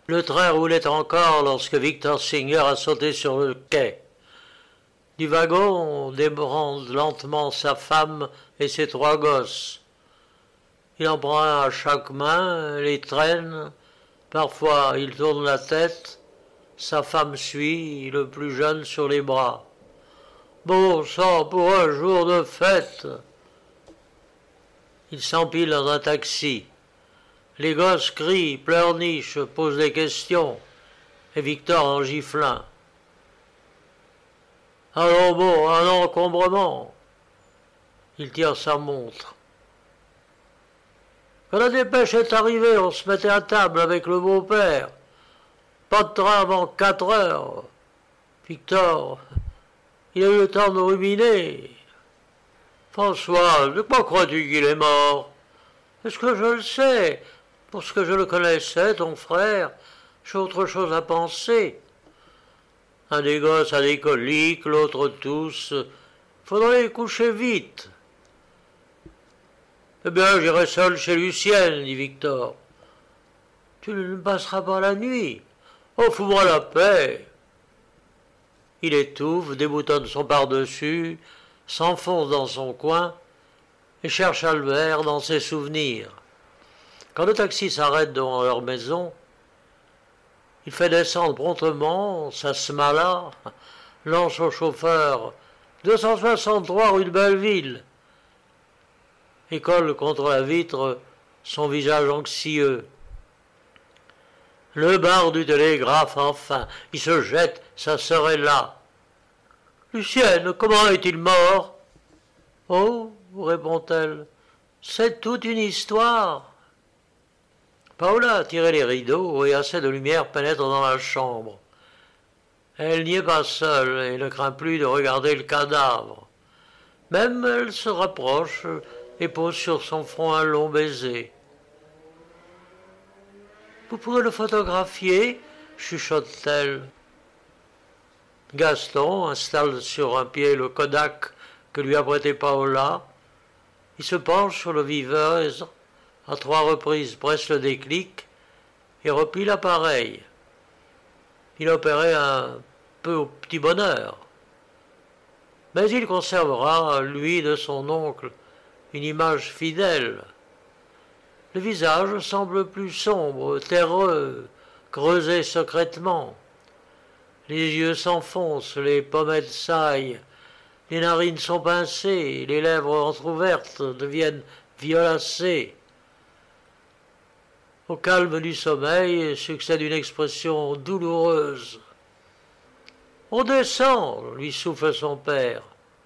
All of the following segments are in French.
Le train roulait encore lorsque Victor Singer a sauté sur le quai. Du wagon, on débranche lentement sa femme et ses 3 gosses. Il en prend un à chaque main, les traîne. Parfois, il tourne la tête. Sa femme suit, le plus jeune sur les bras. Bon sang, pour un jour de fête! Il s'empile dans un taxi. Les gosses crient, pleurnichent, posent des questions. Et Victor en gifle un. Alors bon, un encombrement. Il tire sa montre. Quand la dépêche est arrivée, on se mettait à table avec le beau-père. Pas de train avant 4 heures. Victor, il a eu le temps de ruminer. François, de quoi crois-tu qu'il est mort? Est-ce que je le sais? Pour ce que je le connaissais, ton frère, j'ai autre chose à penser. Un des gosses a des coliques, l'autre tousse. Faudrait les coucher vite. Eh bien, j'irai seul chez Lucienne, dit Victor. Tu ne passeras pas la nuit. Oh, fous-moi la paix. Il étouffe, déboutonne son pardessus, s'enfonce dans son coin et cherche Albert dans ses souvenirs. Quand le taxi s'arrête devant leur maison, il fait descendre promptement sa smala, lance au chauffeur 263 rue de Belleville et colle contre la vitre son visage anxieux. Le bar du télégraphe, enfin, il se jette, sa sœur est là. Lucienne, comment est-il mort? Oh, répond-elle, c'est toute une histoire. Paola a tiré les rideaux et assez de lumière pénètre dans la chambre. Elle n'y est pas seule et ne craint plus de regarder le cadavre. Même elle se rapproche et pose sur son front un long baiser. Vous pourrez le photographier, chuchote-t-elle. Gaston installe sur un pied le Kodak que lui a prêté Paola. Il se penche sur le viveur, à 3 reprises presse le déclic et replie l'appareil. Il opérait un peu au petit bonheur. Mais il conservera, lui de son oncle, une image fidèle. Le visage semble plus sombre, terreux, creusé secrètement. Les yeux s'enfoncent, les pommettes saillent, les narines sont pincées, les lèvres entr'ouvertes deviennent violacées. Au calme du sommeil succède une expression douloureuse. « On descend !» lui souffle son père.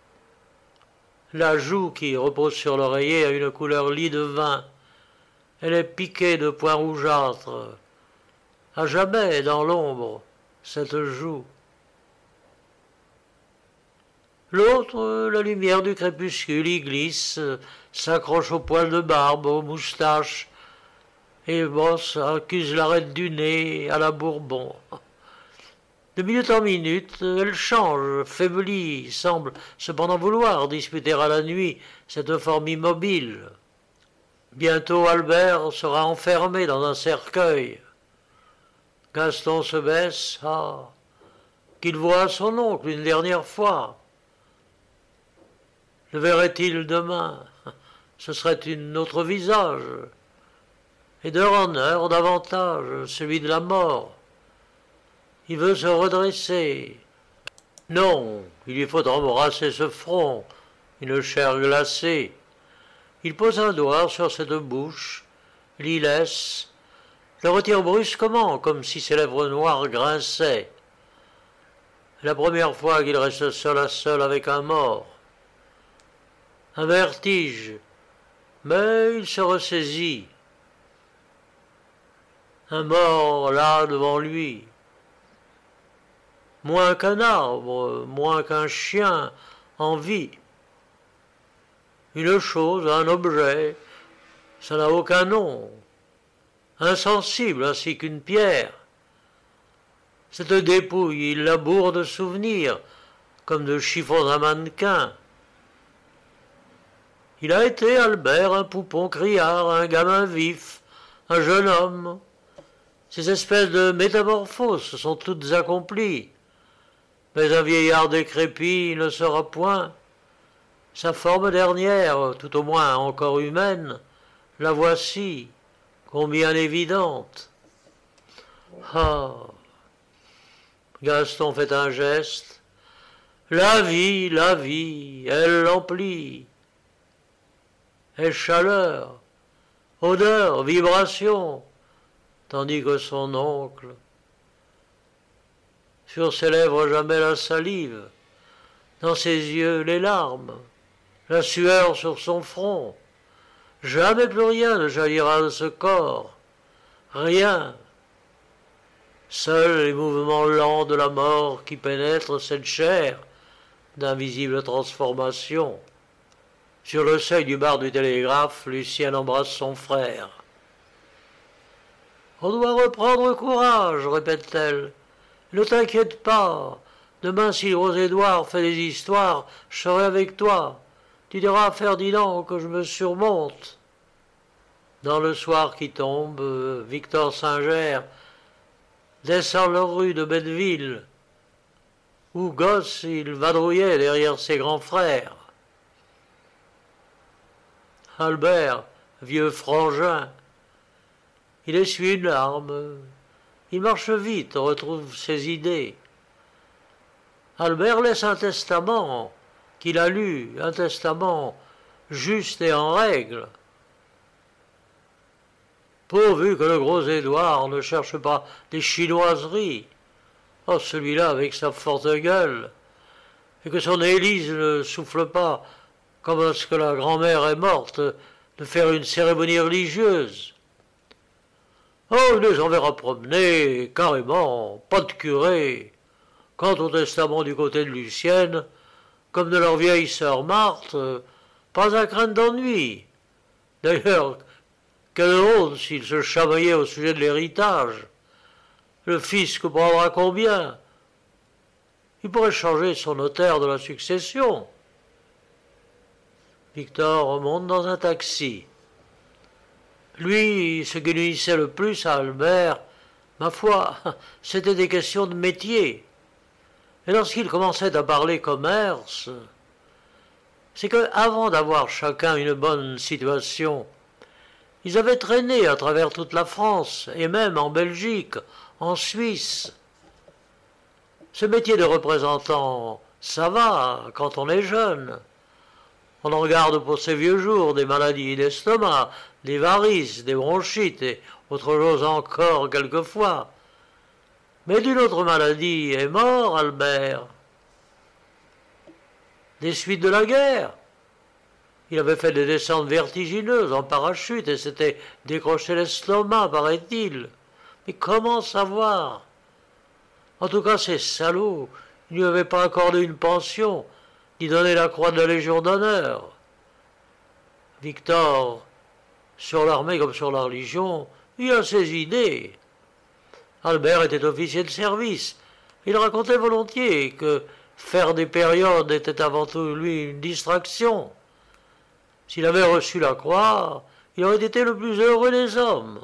La joue qui repose sur l'oreiller a une couleur lit de vin. Elle est piquée de points rougeâtres. À jamais, dans l'ombre, cette joue. L'autre, la lumière du crépuscule y glisse, s'accroche aux poils de barbe, aux moustaches, et bosse, accuse l'arête du nez à la Bourbon. De minute en minute, elle change, faiblit, semble cependant vouloir disputer à la nuit cette forme immobile. Bientôt Albert sera enfermé dans un cercueil. Gaston se baisse, qu'il voit son oncle une dernière fois. Le verrait-il demain? Ce serait un autre visage. Et d'heure en heure, davantage, celui de la mort. Il veut se redresser. Non, il lui faut embrasser ce front, une chair glacée. Il pose un doigt sur cette bouche, l'y laisse, le retire brusquement, comme si ses lèvres noires grinçaient. La première fois qu'il reste seul à seul avec un mort. Un vertige, mais il se ressaisit. Un mort là devant lui. Moins qu'un arbre, moins qu'un chien en vie. Une chose, un objet, ça n'a aucun nom. Insensible ainsi qu'une pierre. Cette dépouille, il la bourre de souvenirs, comme de chiffons d'un mannequin. Il a été, Albert, un poupon criard, un gamin vif, un jeune homme. Ces espèces de métamorphoses sont toutes accomplies. Mais un vieillard décrépit ne sera point. Sa forme dernière, tout au moins encore humaine, la voici, combien évidente. Ah! Gaston fait un geste. La vie, elle l'emplit. Elle chaleur, odeur, vibration, tandis que son oncle, sur ses lèvres jamais la salive, dans ses yeux les larmes, la sueur sur son front, jamais plus rien ne jaillira de ce corps, rien. Seuls les mouvements lents de la mort qui pénètrent cette chair d'invisible transformation. Sur le seuil du bar du télégraphe, Lucienne embrasse son frère. « On doit reprendre courage, répète-t-elle. Ne t'inquiète pas. Demain, si Rose-Édouard fait des histoires, je serai avec toi. Tu diras à Ferdinand que je me surmonte. » Dans le soir qui tombe, Victor Singer descend la rue de Belleville, où gosse il vadrouillait derrière ses grands frères. Albert, vieux frangin, il essuie une larme, il marche vite, retrouve ses idées. Albert laisse un testament qu'il a lu, un testament juste et en règle. Pourvu que le gros Édouard ne cherche pas des chinoiseries, oh celui-là avec sa forte gueule, et que son Élise ne souffle pas comme lorsque la grand-mère est morte, de faire une cérémonie religieuse. Oh, il les enverra promener, carrément, pas de curé. Quant au testament du côté de Lucienne, comme de leur vieille sœur Marthe, pas à craindre d'ennui. D'ailleurs, quelle honte s'il se chamaillait au sujet de l'héritage. Le fisc prendra combien? Il pourrait changer son notaire de la succession. Victor remonte dans un taxi. Lui, ce qui nuisait le plus à Albert, ma foi, c'était des questions de métier. Et lorsqu'il commençait à parler commerce, c'est que, avant d'avoir chacun une bonne situation, ils avaient traîné à travers toute la France, et même en Belgique, en Suisse. Ce métier de représentant, ça va quand on est jeune. On en garde pour ses vieux jours des maladies d'estomac, des varices, des bronchites et autre chose encore quelquefois. Mais d'une autre maladie est mort, Albert. Des suites de la guerre. Il avait fait des descentes vertigineuses en parachute et s'était décroché l'estomac, paraît-il. Mais comment savoir? En tout cas, ces salauds, ils ne lui avaient pas accordé une pension, ni donné la croix de la Légion d'honneur. Victor, sur l'armée comme sur la religion, il a ses idées. Albert était officier de service. Il racontait volontiers que faire des périodes était avant tout, lui, une distraction. S'il avait reçu la croix, il aurait été le plus heureux des hommes.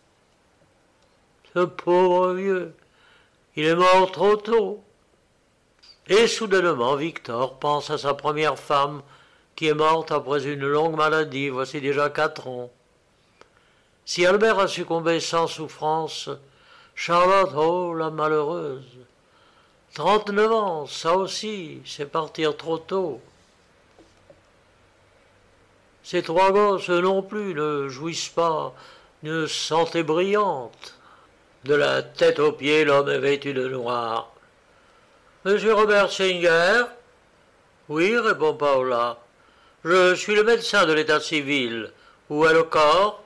Ce pauvre vieux, il est mort trop tôt. Et soudainement, Victor pense à sa première femme, qui est morte après une longue maladie, voici déjà 4 ans. Si Albert a succombé sans souffrance, Charlotte, oh, la malheureuse. 39 ans, ça aussi, c'est partir trop tôt. Ces 3 gosses non plus ne jouissent pas d'une santé brillante. De la tête aux pieds, l'homme est vêtu de noir. Monsieur Robert Singer? Oui, répond Paola. Je suis le médecin de l'état civil. Où est le corps?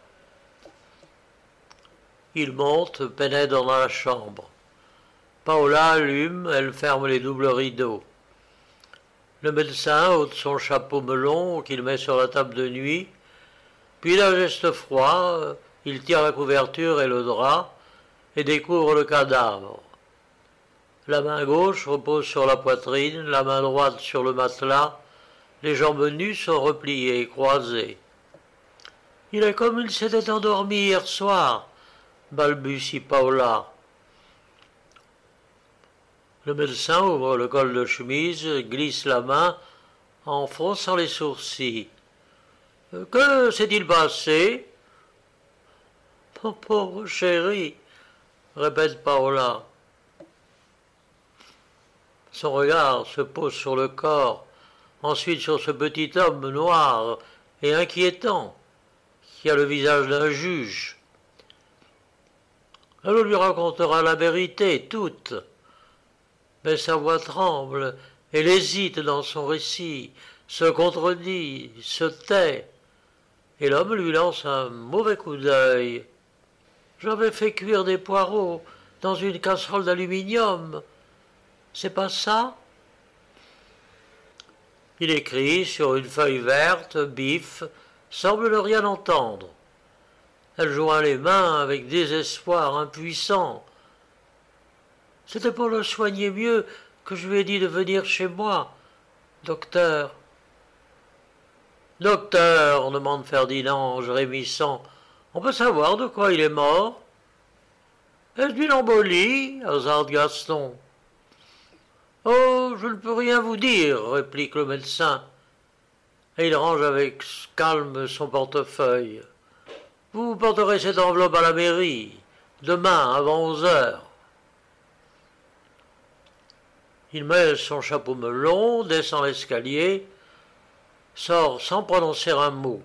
Il monte, pénètre dans la chambre. Paola allume, elle ferme les doubles rideaux. Le médecin ôte son chapeau melon qu'il met sur la table de nuit, puis d'un geste froid, il tire la couverture et le drap et découvre le cadavre. La main gauche repose sur la poitrine, la main droite sur le matelas, les jambes nues sont repliées et croisées. Il est comme il s'était endormi hier soir, balbutie Paola. Le médecin ouvre le col de chemise, glisse la main en fronçant les sourcils. Que s'est-il passé? Mon pauvre chéri, répète Paola. Son regard se pose sur le corps, ensuite sur ce petit homme noir et inquiétant, qui a le visage d'un juge. Elle lui racontera la vérité toute, mais sa voix tremble, elle hésite dans son récit, se contredit, se tait, et l'homme lui lance un mauvais coup d'œil. J'avais fait cuire des poireaux dans une casserole d'aluminium. C'est pas ça? Il écrit sur une feuille verte, Biff semble ne rien entendre. Elle joint les mains avec désespoir impuissant. C'était pour le soigner mieux que je lui ai dit de venir chez moi, docteur. Docteur, demande Ferdinand, gémissant, on peut savoir de quoi il est mort? Est-ce d'une embolie? Hasarde Gaston. Oh, je ne peux rien vous dire, réplique le médecin, et il range avec calme son portefeuille. Vous porterez cette enveloppe à la mairie, demain avant 11 heures. Il met son chapeau melon, descend l'escalier, sort sans prononcer un mot.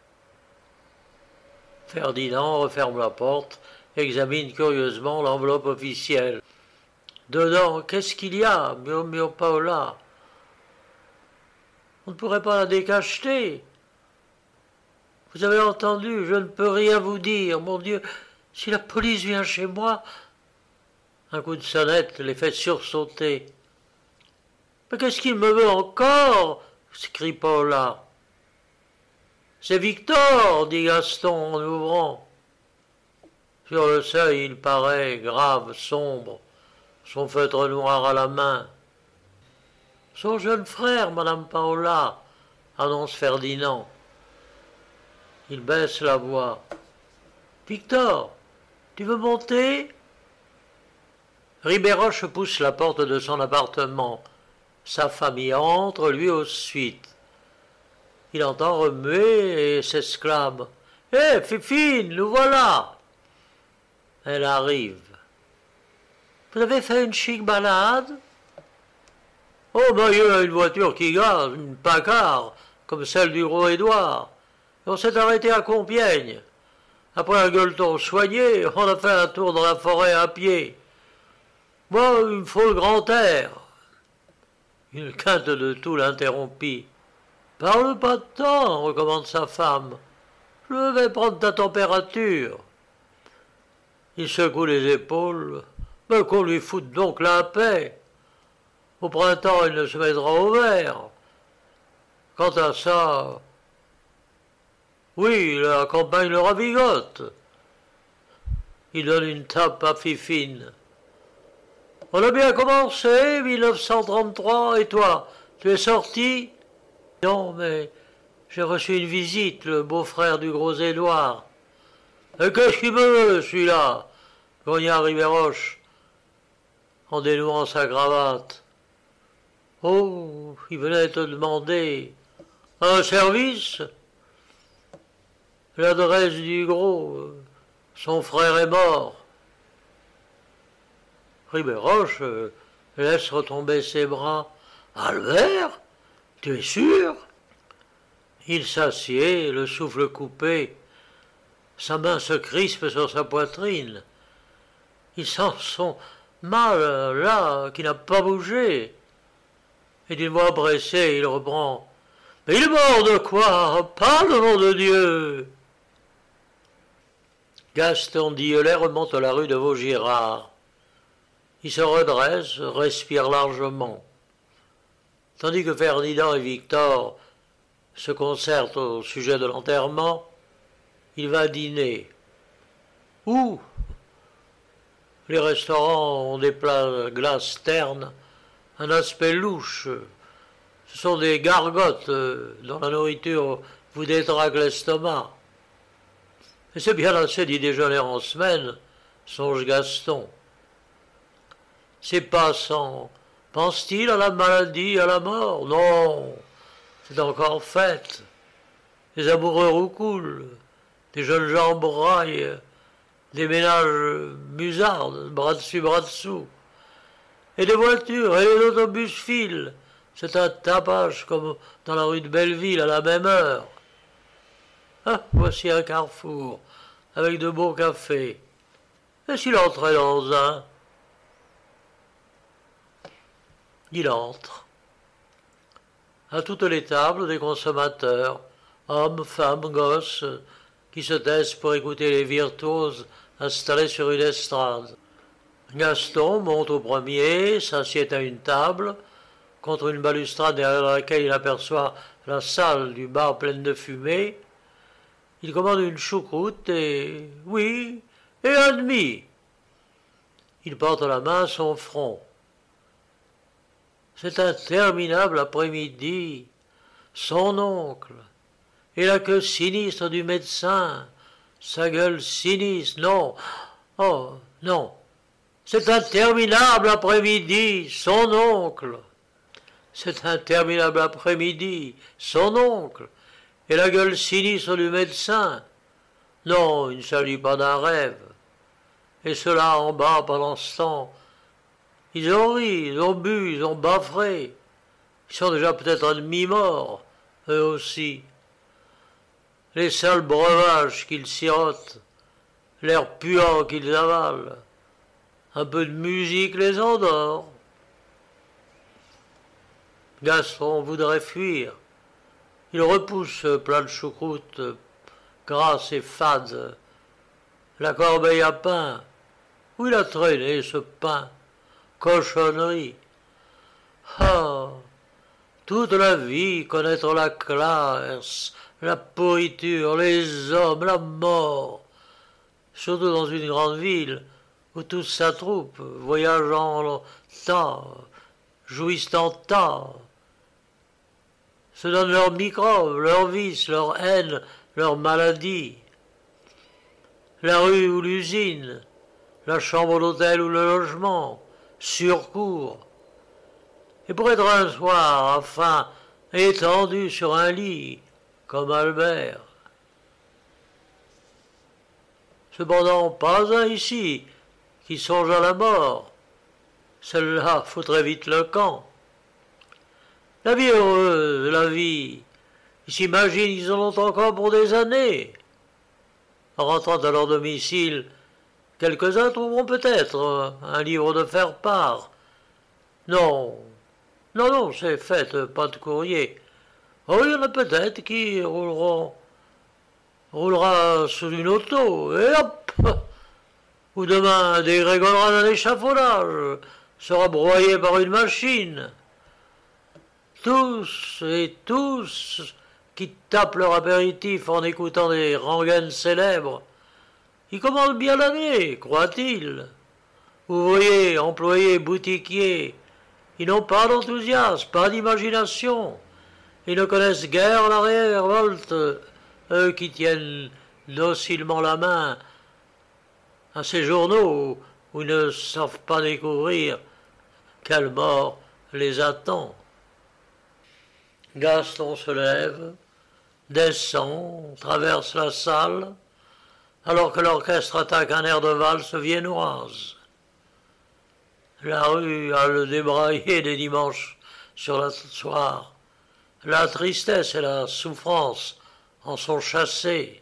Ferdinand referme la porte, examine curieusement l'enveloppe officielle. Dedans, qu'est-ce qu'il y a? Murmure Paola. On ne pourrait pas la décacheter. Vous avez entendu, je ne peux rien vous dire. Mon Dieu, si la police vient chez moi... Un coup de sonnette les fait sursauter. Mais qu'est-ce qu'il me veut encore? S'écrie Paola. C'est Victor, dit Gaston en ouvrant. Sur le seuil, il paraît grave, sombre, son feutre noir à la main. Son jeune frère, madame Paola, annonce Ferdinand. Il baisse la voix. Victor, tu veux monter? Ribéroche pousse la porte de son appartement. Sa famille entre, lui ensuite. Il entend remuer et s'exclame. Hé, Fifine, nous voilà! Elle arrive. Vous avez fait une chic balade? Oh, ben, il y a une voiture qui gaze, une Packard, comme celle du roi Édouard. On s'est arrêté à Compiègne. Après un gueuleton soigné, on a fait un tour dans la forêt à pied. Moi, il me faut le grand air. Une quinte de tout l'interrompit. Parle pas de temps, recommande sa femme. Je vais prendre ta température. Il secoue les épaules. Mais qu'on lui foute donc la paix. Au printemps, il ne se mettra au vert. Quant à ça, oui, la campagne le ravigote. Il donne une tape à Fifine. On a bien commencé, 1933, et toi, tu es sorti? Non, mais j'ai reçu une visite, le beau-frère du gros Édouard. Et qu'est-ce qu'il me veut, celui-là? Grogna Ribéroche, en dénouant sa cravate. Oh, il venait te demander un service? L'adresse du gros, son frère est mort. Ribéroche laisse retomber ses bras. Albert, tu es sûr? Il s'assied, le souffle coupé. Sa main se crispe sur sa poitrine. Il sent son mal, là, qui n'a pas bougé. Et d'une voix pressée, il reprend. Mais il est mort de quoi? Parle au nom de Dieu! Gaston Dieullet remonte la rue de Vaugirard. Il se redresse, respire largement. Tandis que Ferdinand et Victor se concertent au sujet de l'enterrement, il va dîner. Où? Les restaurants ont des plats glaces ternes, un aspect louche. Ce sont des gargotes dont la nourriture vous détraque l'estomac. Et c'est bien assez d'y déjeuner en semaine, songe Gaston. Ces passants pensent-ils à la maladie, à la mort? Non, c'est encore fête. Des amoureux roucoulent, des jeunes gens braillent, des ménages musardent, bras dessus, bras dessous. Et des voitures et des autobus filent. C'est un tapage comme dans la rue de Belleville à la même heure. Ah, voici un carrefour avec de beaux cafés. Et s'il entrait dans un? Il entre. À toutes les tables des consommateurs, hommes, femmes, gosses, qui se taisent pour écouter les virtuoses installés sur une estrade. Gaston monte au premier, s'assied à une table, contre une balustrade derrière laquelle il aperçoit la salle du bar pleine de fumée. Il commande une choucroute et... oui, et un demi. Il porte la main à son front. C'est interminable après-midi. Son oncle, et la queue sinistre du médecin, sa gueule sinistre, non, oh, non. C'est interminable après-midi, son oncle. C'est interminable après-midi, son oncle, et la gueule sinistre du médecin. Non, il ne s'agit pas d'un rêve. Et ceux-là en bas, pendant ce temps, ils ont ri, ils ont bu, ils ont baffré. Ils sont déjà peut-être à demi-morts, eux aussi. Les sales breuvages qu'ils sirotent, l'air puant qu'ils avalent, un peu de musique les endort. Gaston voudrait fuir. Il repousse ce plat de choucroute grasse et fade, la corbeille à pain. Où il a traîné ce pain? Cochonnerie. Ah, toute la vie connaître la classe, la pourriture, les hommes, la mort. Surtout dans une grande ville où tous s'attroupent, voyageant en tas, jouissent en tas, se donnent leurs microbes, leurs vices, leur haine, leurs maladies. La rue ou l'usine, la chambre d'hôtel ou le logement, surcourt. Et pour être un soir, enfin, étendu sur un lit, comme Albert. Cependant, pas un ici qui songe à la mort. Celle-là foutrait vite le camp. La vie heureuse, la vie, ils s'imaginent qu'ils en ont encore pour des années. En rentrant à leur domicile, quelques-uns trouveront peut-être un livre de faire-part. Non, non, non, c'est fait, pas de courrier. Oh, il y en a peut-être qui roulera sous une auto, et hop! Ou demain dégrégolera d'un échafaudage, sera broyé par une machine. Tous et tous qui tapent leur apéritif en écoutant des rengaines célèbres, ils commandent bien l'année, croient-ils. Ouvriers, employés, boutiquiers, ils n'ont pas d'enthousiasme, pas d'imagination. Ils ne connaissent guère la révolte, eux qui tiennent docilement la main à ces journaux où ils ne savent pas découvrir quelle mort les attend. Gaston se lève, descend, traverse la salle, alors que l'orchestre attaque un air de valse viennoise. La rue a le débraillé des dimanches sur le soir. La tristesse et la souffrance en sont chassées.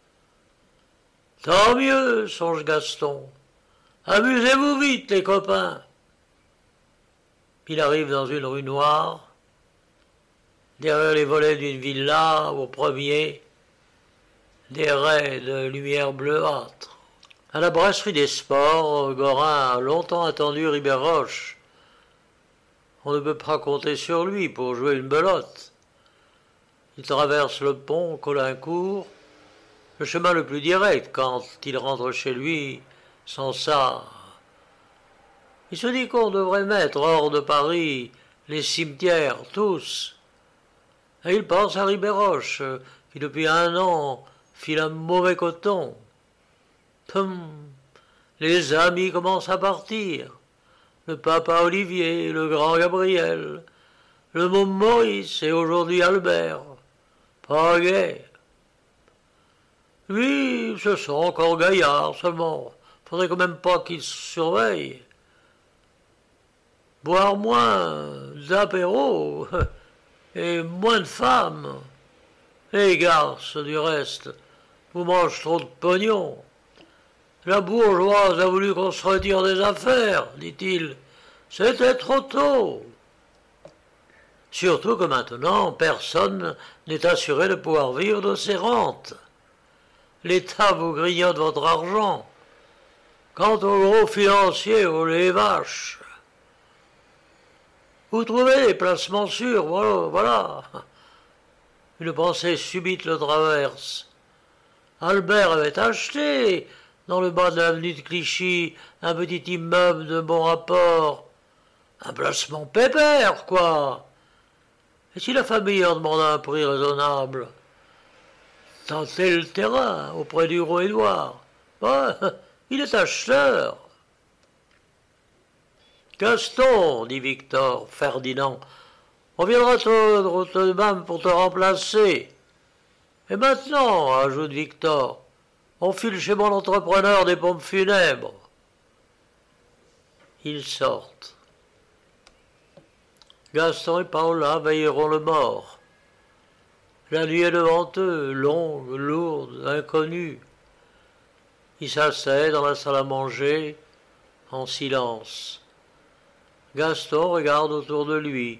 Tant mieux, songe Gaston. Amusez-vous vite, les copains. Il arrive dans une rue noire, derrière les volets d'une villa, au premier, des raies de lumière bleuâtre. À la brasserie des sports, Gorin a longtemps attendu Ribéroche. On ne peut pas compter sur lui pour jouer une belote. Il traverse le pont Caulaincourt, le chemin le plus direct quand il rentre chez lui, sans ça. Il se dit qu'on devrait mettre hors de Paris les cimetières, tous. Et il pense à Ribéroche, qui depuis 1 an file un mauvais coton. Les amis commencent à partir. Le papa Olivier, le grand Gabriel, le môme Maurice et aujourd'hui Albert. Pas gai. Lui, ce sont encore gaillards seulement. Faudrait quand même pas qu'il se surveille. Boire moins d'apéro et moins de femmes. Les garces, du reste, vous mangez trop de pognon. La bourgeoise a voulu qu'on se retire des affaires, dit-il. C'était trop tôt. Surtout que maintenant, personne n'est assuré de pouvoir vivre de ses rentes. L'État vous grignote votre argent. Quant aux gros financiers, aux les vaches, vous trouvez des placements sûrs, voilà. Une pensée subite le traverse. Albert avait acheté, dans le bas de l'avenue de Clichy, un petit immeuble de bon rapport. Un placement pépère, quoi. Et si la famille en demandait un prix raisonnable? Tentez le terrain auprès du roi Édouard. Ouais, il est acheteur. Gaston, dit Victor, Ferdinand, on viendra demain pour te remplacer. Et maintenant, ajoute Victor, on file chez mon entrepreneur des pompes funèbres. Ils sortent. Gaston et Paola veilleront le mort. La nuit est devant eux, longue, lourde, inconnue. Ils s'asseyent dans la salle à manger, en silence. Gaston regarde autour de lui.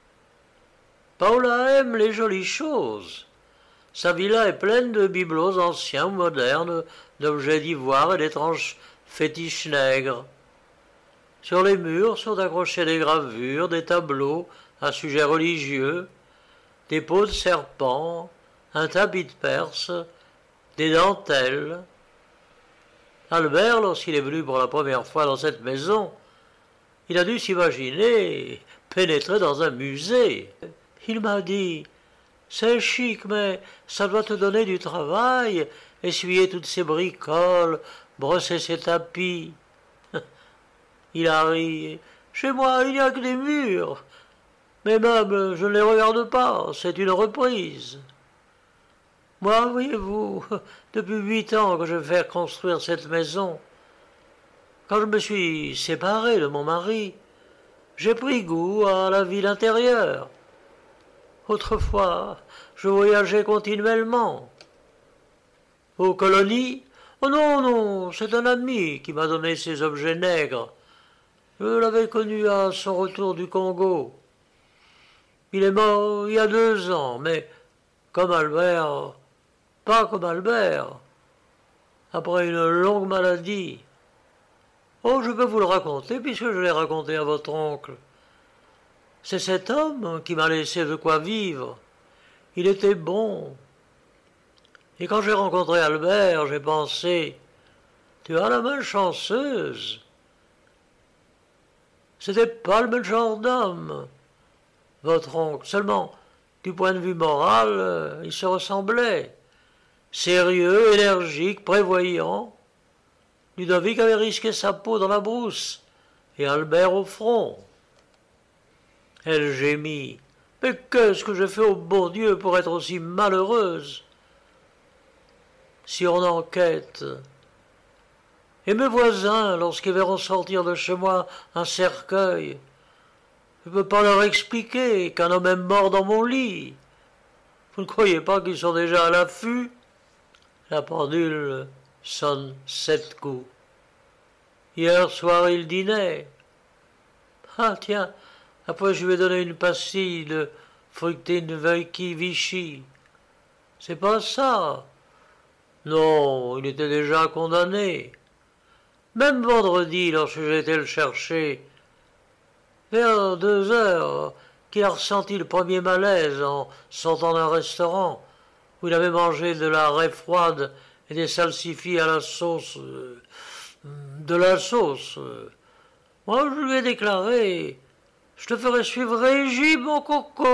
Paola aime les jolies choses. Sa villa est pleine de bibelots anciens ou modernes, d'objets d'ivoire et d'étranges fétiches nègres. Sur les murs sont accrochées des gravures, des tableaux à sujet religieux, des peaux de serpents, un tapis de Perse, des dentelles. Albert, lorsqu'il est venu pour la première fois dans cette maison, il a dû s'imaginer pénétrer dans un musée. Il m'a dit « C'est chic, mais ça doit te donner du travail, essuyer toutes ces bricoles, brosser ces tapis. » Il a ri. « Chez moi, il n'y a que des murs. Mes meubles, je ne les regarde pas, c'est une reprise. » Moi, voyez-vous, depuis 8 ans que je vais faire construire cette maison. Quand je me suis séparé de mon mari, j'ai pris goût à la ville intérieure. Autrefois, je voyageais continuellement. Aux colonies? Oh non, non, c'est un ami qui m'a donné ces objets nègres. Je l'avais connu à son retour du Congo. Il est mort il y a 2 ans, mais comme Albert, pas comme Albert, après une longue maladie. Oh, je peux vous le raconter, puisque je l'ai raconté à votre oncle. C'est cet homme qui m'a laissé de quoi vivre. Il était bon. Et quand j'ai rencontré Albert, j'ai pensé, tu as la main chanceuse. C'était pas le même genre d'homme, votre oncle. Seulement, du point de vue moral, il se ressemblait. Sérieux, énergique, prévoyant. Ludovic avait risqué sa peau dans la brousse, et Albert au front. Elle gémit. Mais qu'est-ce que j'ai fait au bon Dieu pour être aussi malheureuse? Si on enquête. Et mes voisins, lorsqu'ils verront sortir de chez moi un cercueil, je ne peux pas leur expliquer qu'un homme est mort dans mon lit. Vous ne croyez pas qu'ils sont déjà à l'affût? La pendule sonne 7 coups. Hier soir, il dînait. Ah tiens, après je lui ai donné une pastille de fructine Vichy Vichy. C'est pas ça. Non, il était déjà condamné. Même vendredi, lorsque j'ai été le chercher, vers 2 heures, qu'il a ressenti le premier malaise en sortant d'un restaurant où il avait mangé de la raie froide et des salsifis à la sauce. De la sauce. Moi, je lui ai déclaré « Je te ferai suivre régime, mon coco !»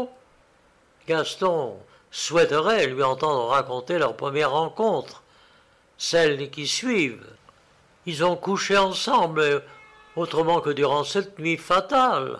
Gaston souhaiterait lui entendre raconter leur première rencontre, celles qui suivent. Ils ont couché ensemble, autrement que durant cette nuit fatale.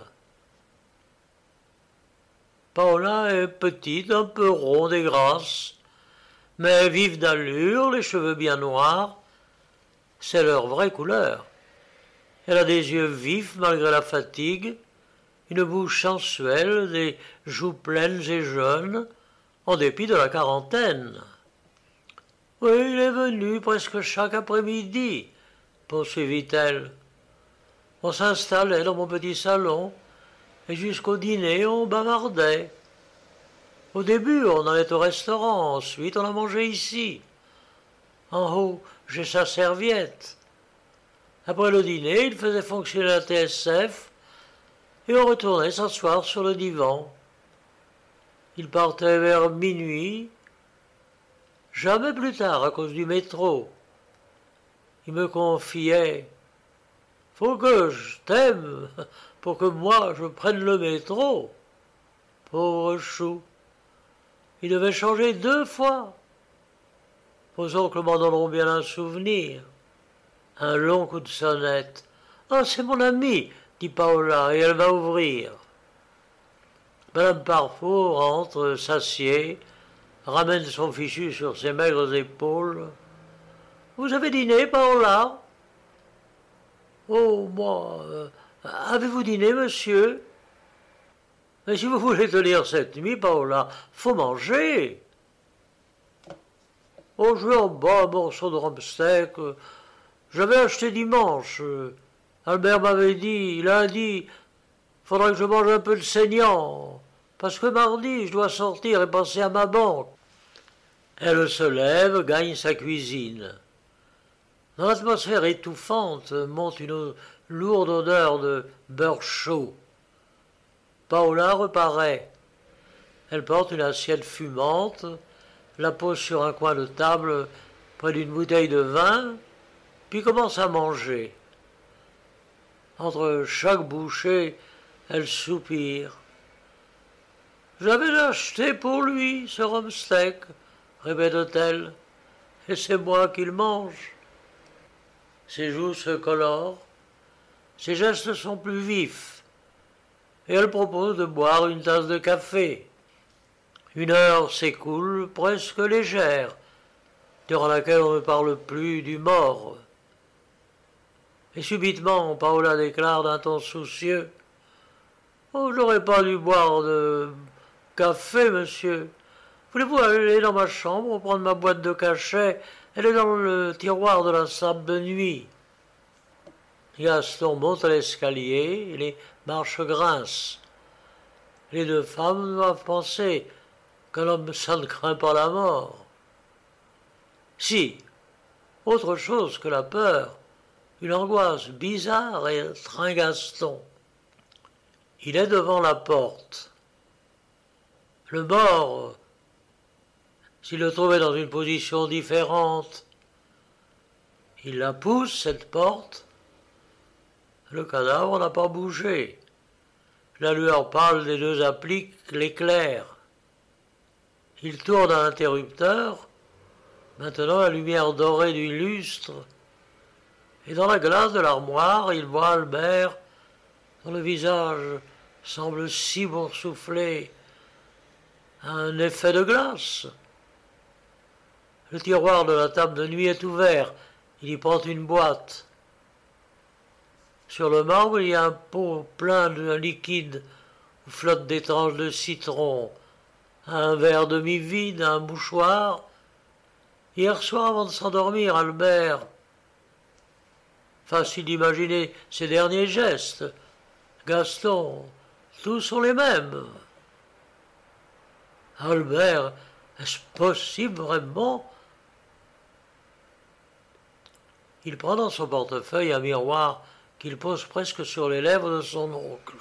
Paola est petite, un peu ronde et grasse, mais vive d'allure, les cheveux bien noirs. C'est leur vraie couleur. Elle a des yeux vifs malgré la fatigue, une bouche sensuelle, des joues pleines et jeunes, en dépit de la quarantaine. Oui, il est venu presque chaque après-midi, poursuivit-elle. On s'installait dans mon petit salon, et jusqu'au dîner on bavardait. Au début on allait au restaurant, ensuite on a mangé ici. En haut, j'ai sa serviette. Après le dîner, il faisait fonctionner la TSF, et on retournait s'asseoir sur le divan. Il partait vers minuit, jamais plus tard à cause du métro. Il me confiait « Faut que je t'aime pour que moi je prenne le métro. » Pauvre chou. Il devait changer 2 fois. Vos oncles m'en donneront bien un souvenir. Un long coup de sonnette. « Ah, c'est mon ami, dit Paola, et elle va ouvrir. » Madame Parfour entre, s'assied, ramène son fichu sur ses maigres épaules. « Vous avez dîné, Paola ?»« Oh, moi, avez-vous dîné, monsieur ?»« Mais si vous voulez tenir cette nuit, Paola, faut manger. »« Oh, je vais en bas un morceau de rumsteak. J'avais acheté dimanche. Albert m'avait dit, lundi, faudrait que je mange un peu de saignant, parce que mardi, je dois sortir et passer à ma banque. » Elle se lève, gagne sa cuisine. Dans l'atmosphère étouffante monte une lourde odeur de beurre chaud. Paola reparaît. Elle porte une assiette fumante, la pose sur un coin de table près d'une bouteille de vin, puis commence à manger. Entre chaque bouchée, elle soupire. « J'avais acheté pour lui ce rumsteak, répète-t-elle, et c'est moi qui le mange. » Ses joues se colorent, ses gestes sont plus vifs, et elle propose de boire une tasse de café. 1 heure s'écoule presque légère, durant laquelle on ne parle plus du mort. Et subitement, Paola déclare d'un ton soucieux « Oh, je n'aurais pas dû boire de café, monsieur. Voulez-vous aller dans ma chambre prendre ma boîte de cachet? Elle est dans le tiroir de la salle de nuit. » Gaston monte à l'escalier et les marches grincent. Les 2 femmes doivent penser qu'un homme, ça ne craint pas la mort. Si, autre chose que la peur, une angoisse bizarre étreint Gaston. Il est devant la porte. Le mort, s'il le trouvait dans une position différente, il la pousse, cette porte. Le cadavre n'a pas bougé. La lueur pâle des 2 appliques l'éclaire. Il tourne à l'interrupteur. Maintenant, la lumière dorée du lustre. Et dans la glace de l'armoire, il voit Albert, dont le visage semble si boursouflé. Un effet de glace. Le tiroir de la table de nuit est ouvert. Il y prend une boîte. Sur le marbre, il y a un pot plein d'un liquide où flottent des tranches de citron, un verre demi-vide, un mouchoir. Hier soir, avant de s'endormir, Albert, facile d'imaginer ses derniers gestes. Gaston, tous sont les mêmes. Albert, est-ce possible vraiment? Il prend dans son portefeuille un miroir qu'il pose presque sur les lèvres de son oncle.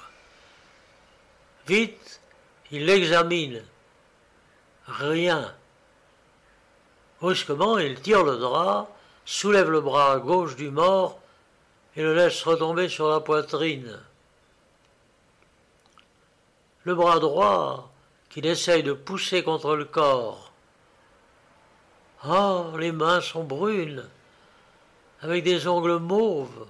Vite, il l'examine. Rien. Brusquement, il tire le drap, soulève le bras gauche du mort et le laisse retomber sur la poitrine. Le bras droit qu'il essaye de pousser contre le corps. Ah, les mains sont brunes. avec des ongles mauves,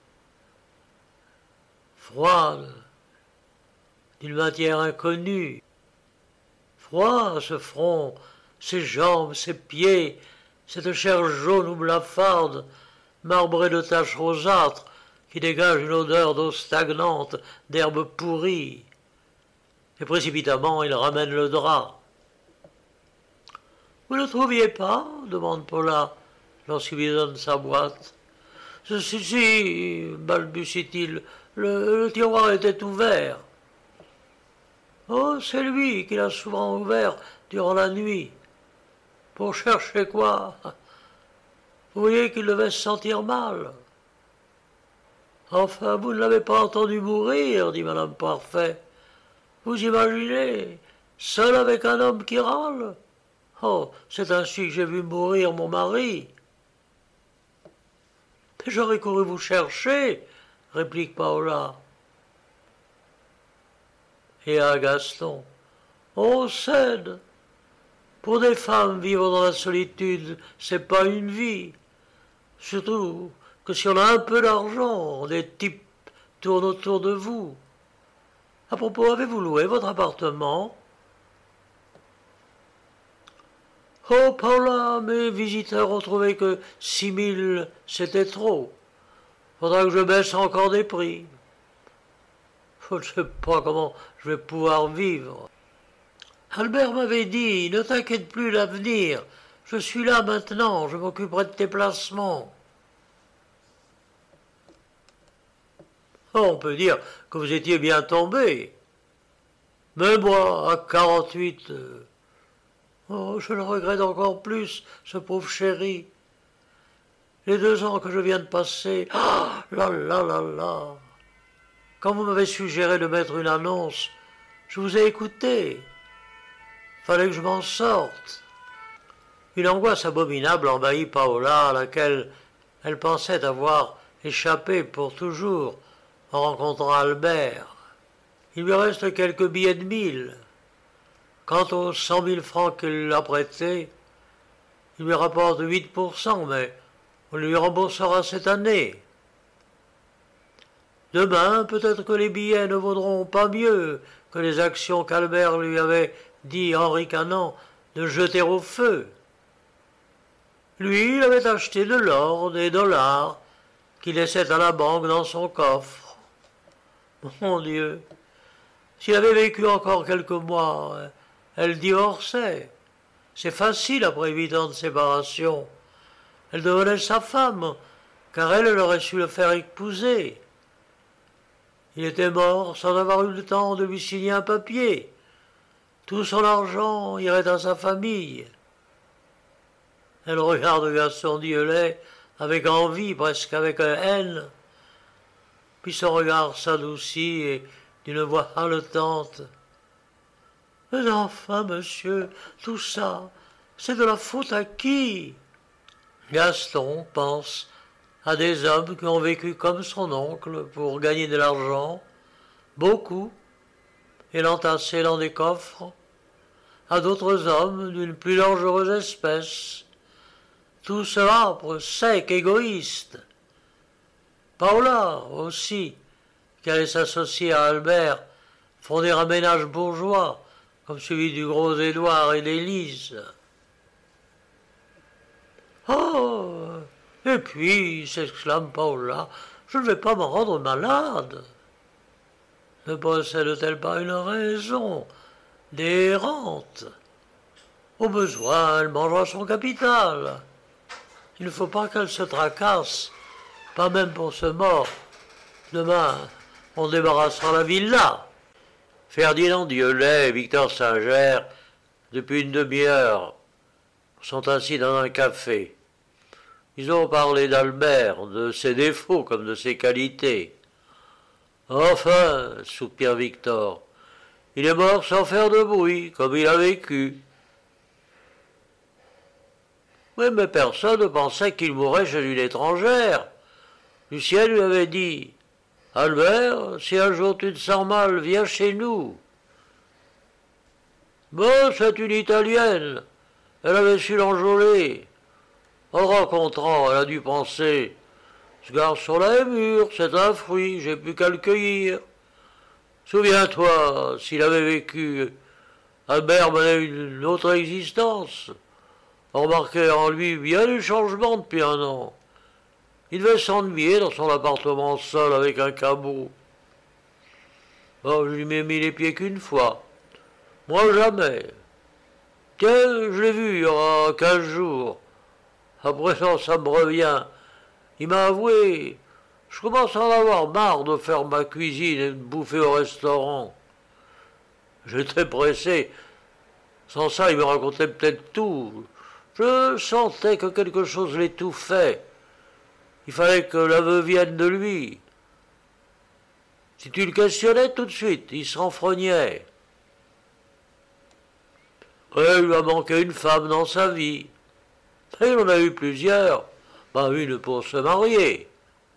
froide, d'une matière inconnue. Froid, ce front, ses jambes, ses pieds, cette chair jaune ou blafarde, marbrée de taches rosâtres, qui dégage une odeur d'eau stagnante, d'herbe pourrie. Et précipitamment, il ramène le drap. « Vous ne trouviez pas ?» demande Paula, lorsqu'il lui donne sa boîte. « Si, balbutie-t-il, le tiroir était ouvert. »« Oh, c'est lui qui l'a souvent ouvert durant la nuit. Pour chercher quoi? Vous voyez qu'il devait se sentir mal. »« Enfin, vous ne l'avez pas entendu mourir, dit Madame Parfait. Vous imaginez, seul avec un homme qui râle? Oh, c'est ainsi que j'ai vu mourir mon mari. »« J'aurais couru vous chercher, réplique Paola. Et à Gaston, on cède. Pour des femmes, vivre dans la solitude, c'est pas une vie. Surtout que si on a un peu d'argent, des types tournent autour de vous. À propos, avez-vous loué votre appartement? Oh, Paula, mes visiteurs ont trouvé que 6000, c'était trop. Faudra que je baisse encore des prix. Je ne sais pas comment je vais pouvoir vivre. Albert m'avait dit, ne t'inquiète plus l'avenir. Je suis là maintenant, je m'occuperai de tes placements. Oh, on peut dire que vous étiez bien tombé. Mais moi, à 48... Oh, je le regrette encore plus, ce pauvre chéri. Les 2 ans que je viens de passer, ah, là là là là. Quand vous m'avez suggéré de mettre une annonce, je vous ai écouté. Fallait que je m'en sorte. Une angoisse abominable envahit Paola, à laquelle elle pensait avoir échappé pour toujours en rencontrant Albert. Il lui reste quelques billets de 1000. Quant aux 100 000 francs qu'il a prêtés, il lui rapporte 8%, mais on lui remboursera cette année. Demain, peut-être que les billets ne vaudront pas mieux que les actions qu'Albert lui avait dit en ricanant de jeter au feu. Lui, il avait acheté de l'or, des dollars, qu'il laissait à la banque dans son coffre. Mon Dieu, s'il avait vécu encore quelques mois, elle divorçait. C'est facile après 8 ans de séparation. Elle devenait sa femme, car elle aurait su le faire épouser. Il était mort sans avoir eu le temps de lui signer un papier. Tout son argent irait à sa famille. Elle regarde Gaston Dieulay avec envie, presque avec haine. Puis son regard s'adoucit et d'une voix haletante. « Mais enfin, monsieur, tout ça, c'est de la faute à qui ?» Gaston pense à des hommes qui ont vécu comme son oncle pour gagner de l'argent, beaucoup, et l'entasser dans des coffres, à d'autres hommes d'une plus dangereuse espèce, tous âpres, secs, égoïstes. Paola aussi, qui allait s'associer à Albert, fonder un ménage bourgeois, comme celui du gros Édouard et d'Élise. Oh, et puis, s'exclame Paola, je ne vais pas m'en rendre malade. Ne possède-t-elle pas une raison déhérente? Au besoin, elle mangera son capital. Il ne faut pas qu'elle se tracasse, pas même pour ce mort. Demain, on débarrassera la villa. Ferdinand Dieulay et Victor Singer, depuis une demi-heure, sont assis dans un café. Ils ont parlé d'Albert, de ses défauts comme de ses qualités. Enfin, soupire Victor, il est mort sans faire de bruit, comme il a vécu. Oui, mais personne ne pensait qu'il mourrait chez une étrangère. Lucien lui avait dit « Albert, si un jour tu te sens mal, viens chez nous. » Bon, c'est une Italienne. Elle avait su l'enjôler. En le rencontrant, elle a dû penser: ce garçon-là est mûr, c'est un fruit, j'ai plus qu'à le cueillir. Souviens-toi, s'il avait vécu, Albert menait une autre existence. On remarquait en lui bien du changement depuis un an. Il devait s'ennuyer dans son appartement seul avec un cabot. Oh, je lui ai mis les pieds qu'une fois. Moi, jamais. Tiens, je l'ai vu il y aura 15 jours. À présent, ça me revient. Il m'a avoué: je commence à en avoir marre de faire ma cuisine et de bouffer au restaurant. J'étais pressé. Sans ça, il me racontait peut-être tout. Je sentais que quelque chose l'étouffait. Il fallait que l'aveu vienne de lui. Si tu le questionnais tout de suite, il se renfrognait. Il lui a manqué une femme dans sa vie. Et il en a eu plusieurs. Une pour se marier.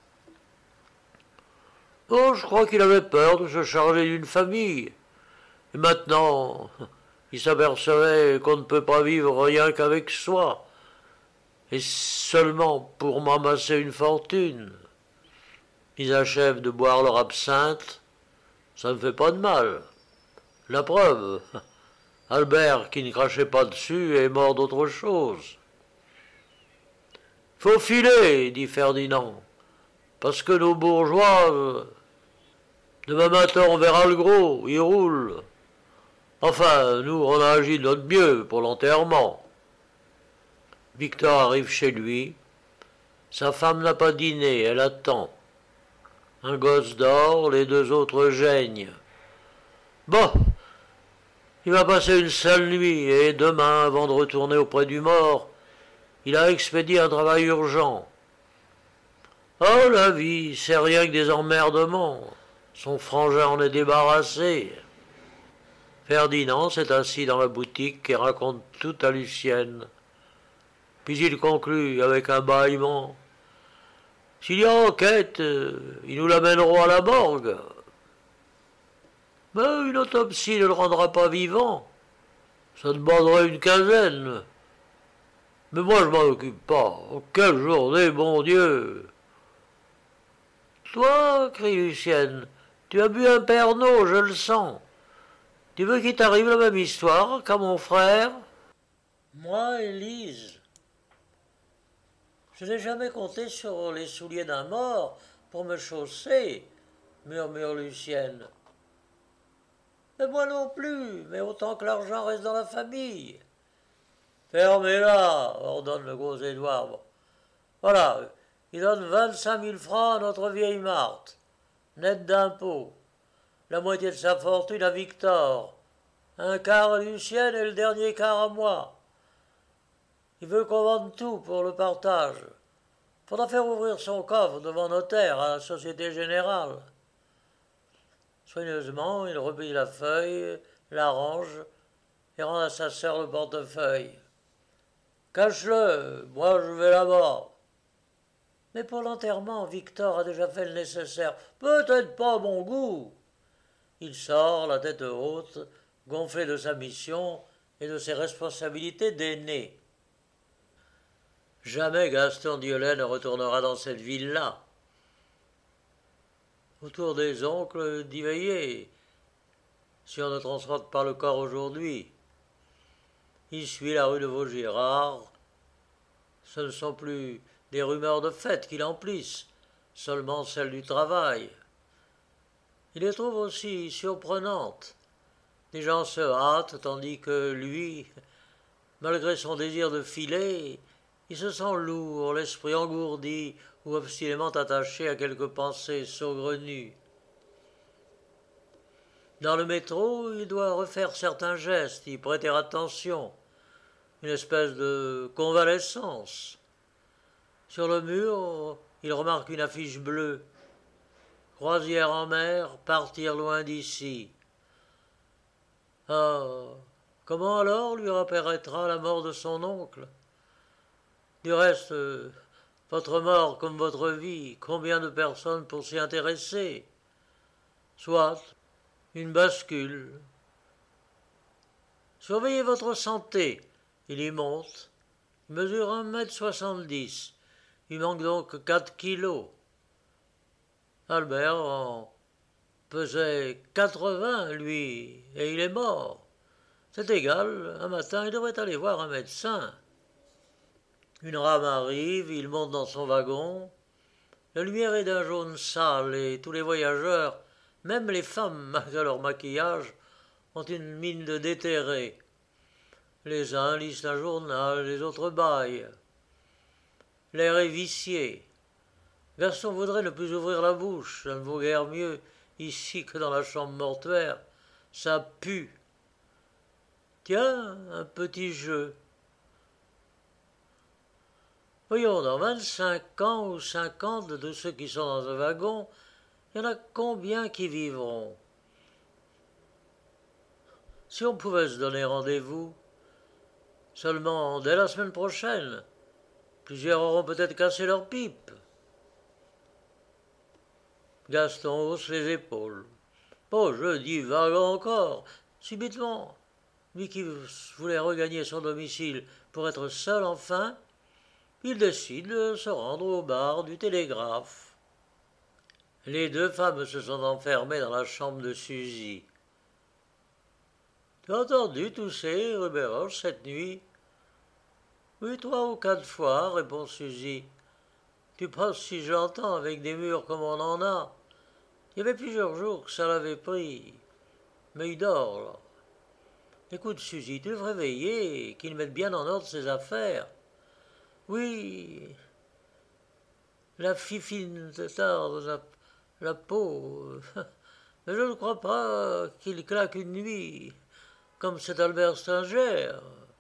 Oh, je crois qu'il avait peur de se charger d'une famille. Et maintenant, il s'apercevait qu'on ne peut pas vivre rien qu'avec soi, et seulement pour m'amasser une fortune. Ils achèvent de boire leur absinthe, ça ne fait pas de mal. La preuve, Albert, qui ne crachait pas dessus, est mort d'autre chose. Faut filer, dit Ferdinand, parce que nos bourgeois, demain matin on verra le gros, ils roulent. Enfin, nous, on a agi de notre mieux pour l'enterrement. Victor arrive chez lui. Sa femme n'a pas dîné, elle attend. Un gosse dort, les deux autres geignent. Bon, il va passer une sale nuit, et demain, avant de retourner auprès du mort, il a expédié un travail urgent. Oh, la vie, c'est rien que des emmerdements. Son frangin en est débarrassé. Ferdinand s'est assis dans la boutique et raconte tout à Lucienne. Puis il conclut avec un bâillement: s'il y a enquête, ils nous l'amèneront à la morgue. Mais une autopsie ne le rendra pas vivant. Ça demanderait une quinzaine. Mais moi je m'en occupe pas. Oh, quelle journée, mon Dieu! Toi, crie Lucienne, tu as bu un Pernod, je le sens. Tu veux qu'il t'arrive la même histoire qu'à mon frère? Moi, Élise, je n'ai jamais compté sur les souliers d'un mort pour me chausser, murmure Lucienne. Mais moi non plus, mais autant que l'argent reste dans la famille. Fermez-la, ordonne le gros Édouard. Voilà, il donne 25 000 francs à notre vieille Marthe, net d'impôts. La moitié de sa fortune à Victor, un quart à Lucienne et le dernier quart à moi. Il veut qu'on vende tout pour le partage. Faudra faire ouvrir son coffre devant notaire à la Société Générale. Soigneusement, il replie la feuille, l'arrange et rend à sa sœur le portefeuille. Cache-le, moi je vais là-bas. Mais pour l'enterrement, Victor a déjà fait le nécessaire. Peut-être pas à mon goût. Il sort, la tête haute, gonflé de sa mission et de ses responsabilités d'aîné. Jamais Gaston Diolet ne retournera dans cette ville-là. Autour des oncles d'y veiller, si on ne transporte pas le corps aujourd'hui. Il suit la rue de Vaugirard. Ce ne sont plus des rumeurs de fête qui l'emplissent, seulement celles du travail. Il les trouve aussi surprenantes. Les gens se hâtent, tandis que lui, malgré son désir de filer, il se sent lourd, l'esprit engourdi ou obstinément attaché à quelque pensée saugrenue. Dans le métro, il doit refaire certains gestes, y prêter attention, une espèce de convalescence. Sur le mur, il remarque une affiche bleue. Croisière en mer, partir loin d'ici. Ah, comment alors lui apparaîtra la mort de son oncle? Du reste, votre mort comme votre vie, combien de personnes pour s'y intéresser? Soit une bascule. Surveillez votre santé, il y monte. Il mesure 1,70 m. Il manque donc 4 kilos. Albert en pesait 80, lui, et il est mort. C'est égal, un matin, il devrait aller voir un médecin. Une rame arrive, il monte dans son wagon. La lumière est d'un jaune sale et tous les voyageurs, même les femmes, malgré leur maquillage, ont une mine de déterrés. Les uns lisent un journal, les autres bâillent. L'air est vicié. Gaston voudrait ne plus ouvrir la bouche, ça ne vaut guère mieux ici que dans la chambre mortuaire. Ça pue. Tiens, un petit jeu. Voyons, dans 25 ans ou 50 de ceux qui sont dans un wagon, il y en a combien qui vivront? Si on pouvait se donner rendez-vous, seulement dès la semaine prochaine, plusieurs auront peut-être cassé leur pipe. Gaston hausse les épaules. Oh, je divague encore. Subitement, lui qui voulait regagner son domicile pour être seul enfin, il décide de se rendre au bar du Télégraphe. Les deux femmes se sont enfermées dans la chambre de Suzy. Tu as entendu tousser Rubéroche cette nuit? Oui, 3 ou 4 fois, répond Suzy. Tu penses si je l'entends avec des murs comme on en a? Il y avait plusieurs jours que ça l'avait pris. Mais il dort, là. Écoute, Suzy, tu devrais veiller qu'il mette bien en ordre ses affaires. Oui, la fifine de tard, la peau. Mais je ne crois pas qu'il claque une nuit, comme cet Albert Stinger.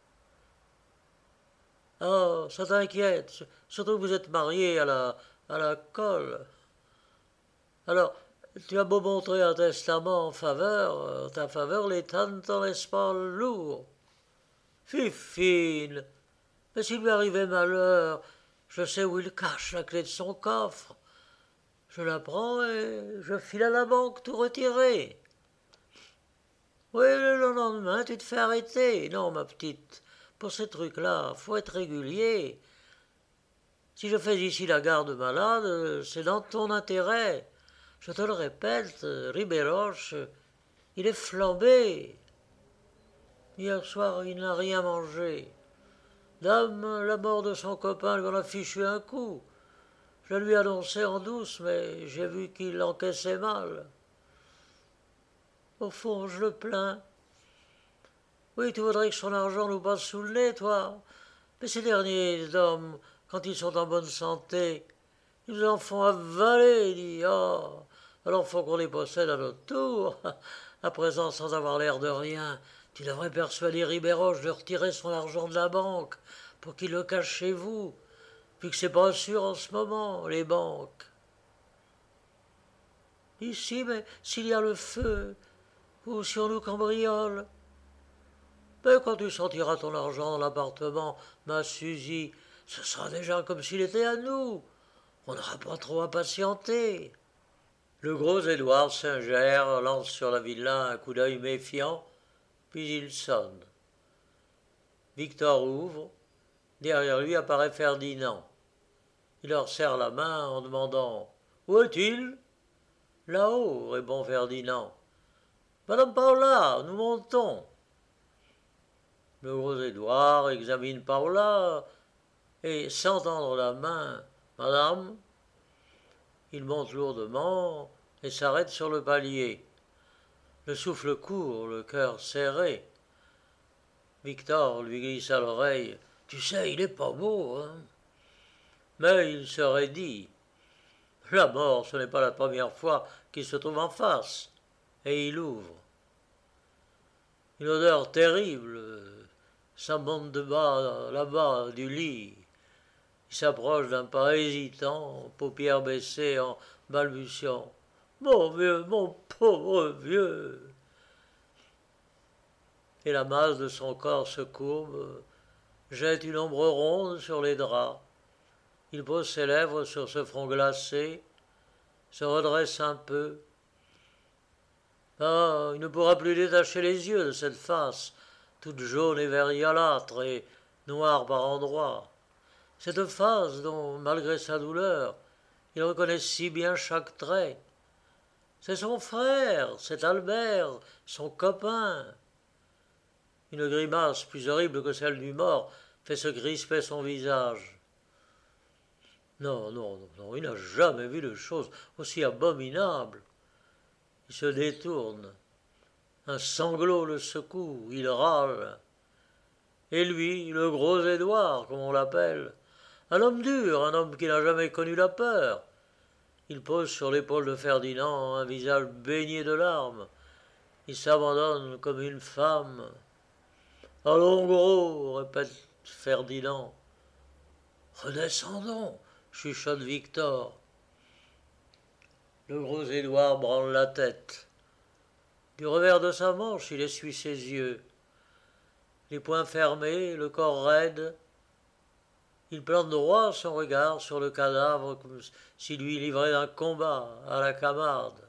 Ah, ça t'inquiète, surtout que vous êtes mariés à la colle. Alors, tu as beau montrer un testament en ta faveur, l'État ne t'en laisse pas lourd. Fifine, mais s'il lui arrivait malheur, je sais où il cache la clé de son coffre. Je la prends et je file à la banque tout retirer. Oui, le lendemain, tu te fais arrêter. Non, ma petite, pour ces trucs-là, faut être régulier. Si je fais ici la garde malade, c'est dans ton intérêt. Je te le répète, Ribéroche, il est flambé. Hier soir, il n'a rien mangé. Dame, la mort de son copain lui en a fichu un coup. Je lui ai annoncé en douce, mais j'ai vu qu'il encaissait mal. Au fond, je le plains. Oui, tu voudrais que son argent nous passe sous le nez, toi. Mais ces derniers hommes, quand ils sont en bonne santé, ils nous en font avaler, dit. Oh, alors faut qu'on les possède à notre tour. À présent, sans avoir l'air de rien, tu devrais persuader Ribéroche de retirer son argent de la banque pour qu'il le cache chez vous, puis que c'est pas sûr en ce moment, les banques. Ici, mais s'il y a le feu, ou si on nous cambriole. Mais quand tu sentiras ton argent dans l'appartement, ma Suzy, ce sera déjà comme s'il était à nous. On n'aura pas trop à patienter. Le gros Édouard Singer lance sur la villa un coup d'œil méfiant, puis il sonne. Victor ouvre. Derrière lui apparaît Ferdinand. Il leur serre la main en demandant « Où est-il » ? « Là-haut, répond Ferdinand. « Madame Paula, nous montons. » Le gros Édouard examine Paula et, sans tendre la main, « Madame ?» Il monte lourdement et s'arrête sur le palier. Le souffle court, le cœur serré. Victor lui glisse à l'oreille « Tu sais, il est pas beau, hein ?» Mais il serait dit « La mort, ce n'est pas la première fois qu'il se trouve en face. » Et il ouvre. Une odeur terrible, ça monte de bas, là-bas, du lit. Il s'approche d'un pas hésitant, paupières baissées, en balbutiant « Mon vieux, mon pauvre vieux !» Et la masse de son corps se courbe, jette une ombre ronde sur les draps. Il pose ses lèvres sur ce front glacé, se redresse un peu. Ah, il ne pourra plus détacher les yeux de cette face, toute jaune et verriolâtre, et noire par endroits. Cette face dont, malgré sa douleur, il reconnaît si bien chaque trait. C'est son frère, c'est Albert, son copain. Une grimace plus horrible que celle du mort fait se crisper son visage. Non, non, non, non, il n'a jamais vu de chose aussi abominable. Il se détourne. Un sanglot le secoue, il râle. Et lui, le gros Édouard, comme on l'appelle, un homme dur, un homme qui n'a jamais connu la peur. Il pose sur l'épaule de Ferdinand un visage baigné de larmes. Il s'abandonne comme une femme. Allons, gros, répète Ferdinand. Redescendons, chuchote Victor. Le gros Édouard branle la tête. Du revers de sa manche, il essuie ses yeux. Les poings fermés, le corps raide, il plante droit son regard sur le cadavre comme s'il lui livrait un combat à la Camarde.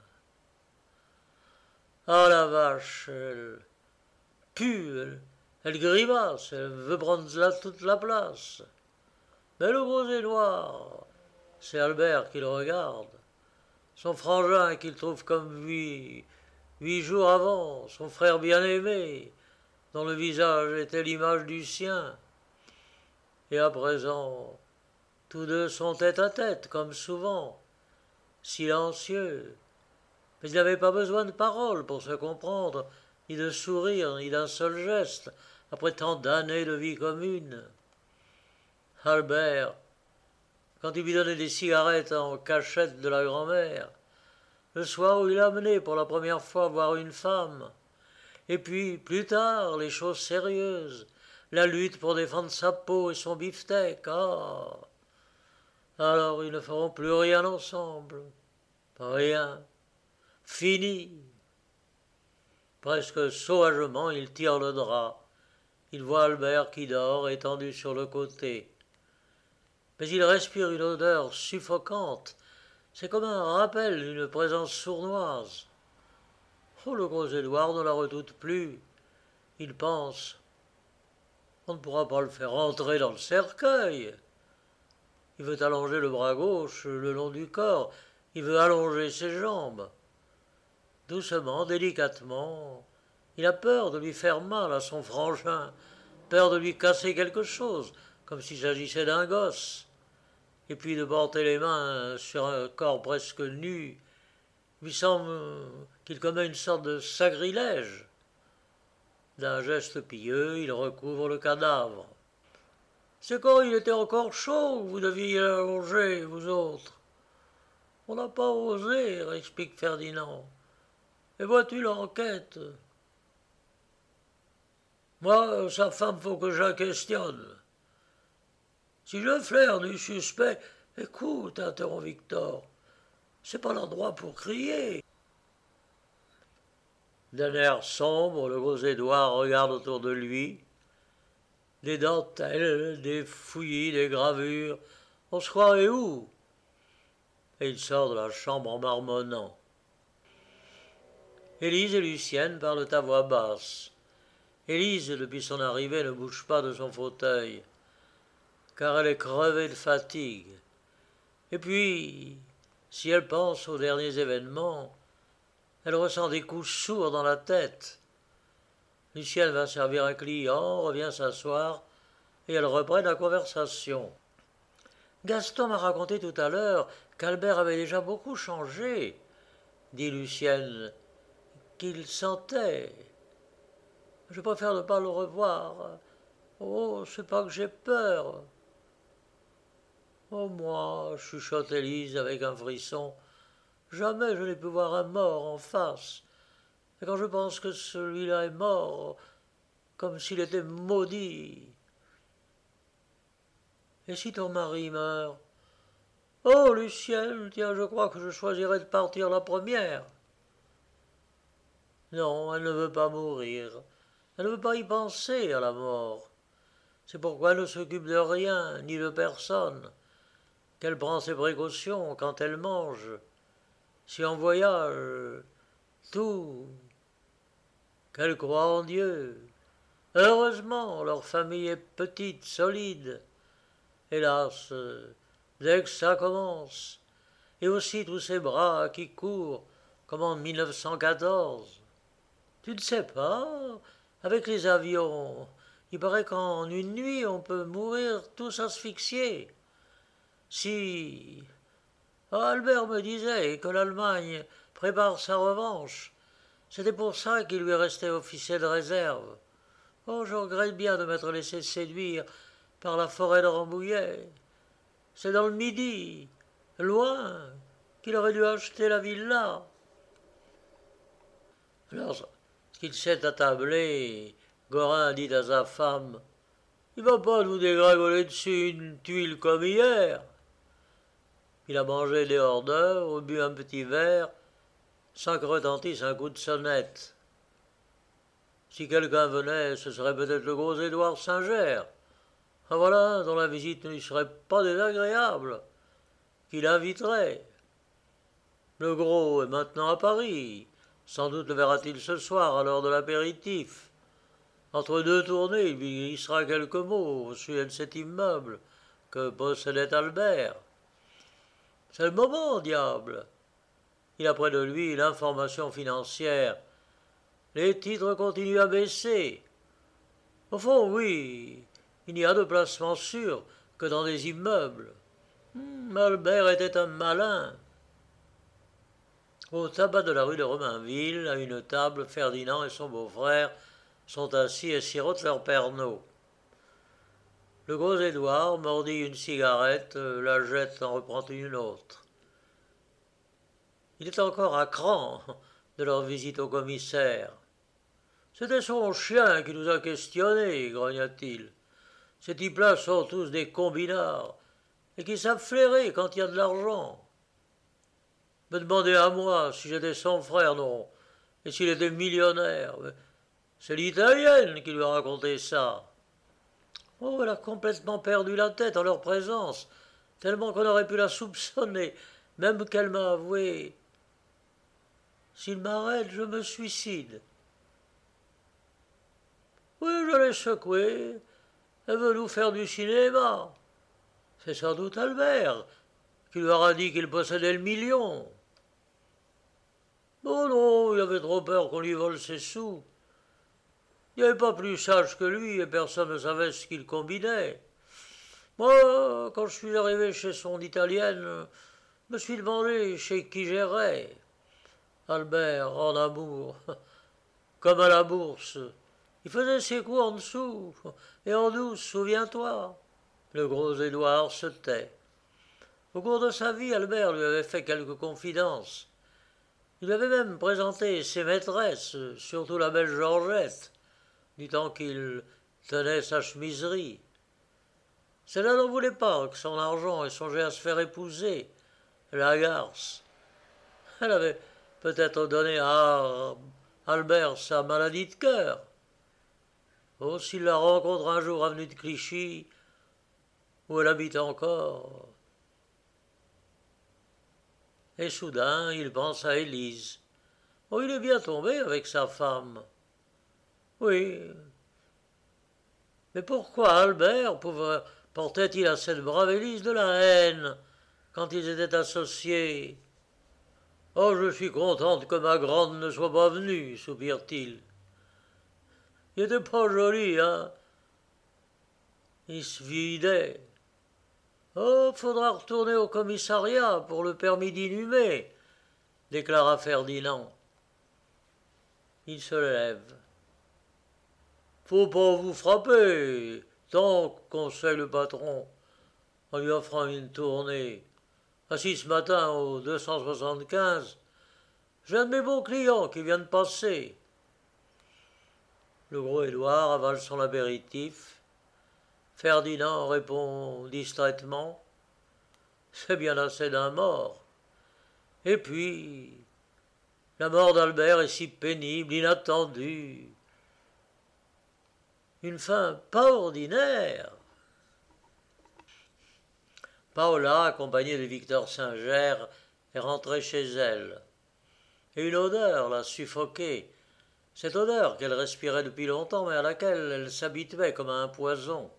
Ah la vache, elle pue, elle grimace, elle veut prendre là toute la place. Mais le gros Édouard, c'est Albert qui le regarde. Son frangin qu'il trouve comme huit jours avant, son frère bien-aimé, dont le visage était l'image du sien. Et à présent, tous deux sont tête à tête, comme souvent, silencieux. Mais ils n'avaient pas besoin de paroles pour se comprendre, ni de sourire, ni d'un seul geste, après tant d'années de vie commune. Albert, quand il lui donnait des cigarettes en cachette de la grand-mère, le soir où il l'amenait pour la première fois voir une femme, et puis, plus tard, les choses sérieuses, la lutte pour défendre sa peau et son beefsteak, ah. Alors ils ne feront plus rien ensemble. Rien. Fini. Presque sauvagement, il tire le drap. Il voit Albert qui dort, étendu sur le côté. Mais il respire une odeur suffocante. C'est comme un rappel d'une présence sournoise. Oh, le gros Édouard ne la redoute plus. Il pense. On ne pourra pas le faire entrer dans le cercueil. Il veut allonger le bras gauche le long du corps. Il veut allonger ses jambes. Doucement, délicatement, il a peur de lui faire mal à son frangin, peur de lui casser quelque chose, comme s'il s'agissait d'un gosse. Et puis de porter les mains sur un corps presque nu, lui semble qu'il commet une sorte de sacrilège. D'un geste pieux, il recouvre le cadavre. C'est quand il était encore chaud que vous deviez l'allonger, vous autres. On n'a pas osé, explique Ferdinand. Et vois-tu l'enquête? Moi, sa femme, faut que je la questionne. Si je flaire du suspect, écoute, interrompt Victor, c'est pas l'endroit pour crier. D'un air sombre, le gros Édouard regarde autour de lui. Des dentelles, des fouillis, des gravures. On se croirait où? Et il sort de la chambre en marmonnant. Élise et Lucienne parlent à voix basse. Élise, depuis son arrivée, ne bouge pas de son fauteuil, car elle est crevée de fatigue. Et puis, si elle pense aux derniers événements, elle ressent des coups sourds dans la tête. Lucienne va servir un client, revient s'asseoir, et elle reprend la conversation. Gaston m'a raconté tout à l'heure qu'Albert avait déjà beaucoup changé, dit Lucienne, qu'il sentait. Je préfère ne pas le revoir. Oh, c'est pas que j'ai peur. Oh, moi, chuchote Élise avec un frisson, jamais je n'ai pu voir un mort en face. Et quand je pense que celui-là est mort, comme s'il était maudit. Et si ton mari meurt? Oh, Lucienne, tiens, je crois que je choisirais de partir la première. Non, elle ne veut pas mourir. Elle ne veut pas y penser à la mort. C'est pourquoi elle ne s'occupe de rien, ni de personne, qu'elle prend ses précautions quand elle mange, si en voyage, tout, qu'elle croit en Dieu. Heureusement, leur famille est petite, solide. Hélas, dès que ça commence, et aussi tous ces bras qui courent, comme en 1914. Tu ne sais pas, avec les avions, il paraît qu'en une nuit on peut mourir tous asphyxiés. Si Albert me disait que l'Allemagne prépare sa revanche, c'était pour ça qu'il lui restait officier de réserve. Oh, je regrette bien de m'être laissé séduire par la forêt de Rambouillet. C'est dans le Midi, loin, qu'il aurait dû acheter la villa. Lorsqu'il s'est attablé, Gorin dit à sa femme: Il va pas nous dégringoler dessus une tuile comme hier. Il a mangé des hors d'œuvre, bu un petit verre, sans que retentisse un coup de sonnette. Si quelqu'un venait, ce serait peut-être le gros Édouard Singer. Ah voilà, dont la visite ne lui serait pas désagréable, qu'il inviterait. Le gros est maintenant à Paris. Sans doute le verra-t-il ce soir à l'heure de l'apéritif. Entre deux tournées, il lui glissera quelques mots au sujet de cet immeuble que possédait Albert. C'est le moment, diable. Il a près de lui l'information financière. Les titres continuent à baisser. Au fond, oui, il n'y a de placement sûr que dans des immeubles. Albert était un malin. Au tabac de la rue de Romainville, à une table, Ferdinand et son beau-frère sont assis et sirotent leur pernod. Le gros Édouard mordit une cigarette, la jette, en reprend une autre. Il est encore à cran de leur visite au commissaire. C'était son chien qui nous a questionnés, grogna-t-il. Ces types-là sont tous des combinards, et qui savent flairer quand il y a de l'argent. Me demander à moi si j'étais son frère, non, et s'il était millionnaire. C'est l'italienne qui lui a raconté ça. Oh, elle a complètement perdu la tête en leur présence, tellement qu'on aurait pu la soupçonner, même qu'elle m'a avoué: S'il m'arrête, je me suicide. Oui, je l'ai secouée. Elle veut nous faire du cinéma. C'est sans doute Albert qui lui aura dit qu'il possédait le million. Oh non, il avait trop peur qu'on lui vole ses sous. Il n'y avait pas plus sage que lui et personne ne savait ce qu'il combinait. Moi, quand je suis arrivé chez son italienne, je me suis demandé chez qui j'irais. Albert, en amour, comme à la bourse. Il faisait ses coups en dessous, et en douce, souviens-toi. Le gros Édouard se tait. Au cours de sa vie, Albert lui avait fait quelques confidences. Il lui avait même présenté ses maîtresses, surtout la belle Georgette, du temps qu'il tenait sa chemiserie. Celle-là n'en voulait pas que son argent et songeait à se faire épouser. La garce. Elle avait peut-être donné à Albert sa maladie de cœur. Oh, s'il la rencontre un jour avenue de Clichy, où elle habite encore. Et soudain, il pense à Élise. Oh, il est bien tombé avec sa femme. Oui. Mais pourquoi Albert portait-il à cette brave Élise de la haine quand ils étaient associés? Oh, je suis contente que ma grande ne soit pas venue, soupire-t-il. Il était pas joli, hein? Il se vidait. Oh, faudra retourner au commissariat pour le permis d'inhumer, déclara Ferdinand. Il se lève. Faut pas vous frapper, tant, conseille le patron, en lui offrant une tournée. Assis ce matin au 275, j'ai un de mes bons clients qui vient de passer. Le gros Édouard avale son apéritif. Ferdinand répond distraitement: C'est bien assez d'un mort. Et puis, la mort d'Albert est si pénible, inattendue. Une fin pas ordinaire. Paola, accompagnée de Victor Singer, est rentrée chez elle. Et une odeur l'a suffoquée, Cette odeur qu'elle respirait depuis longtemps, mais à laquelle elle s'habituait comme à un poison.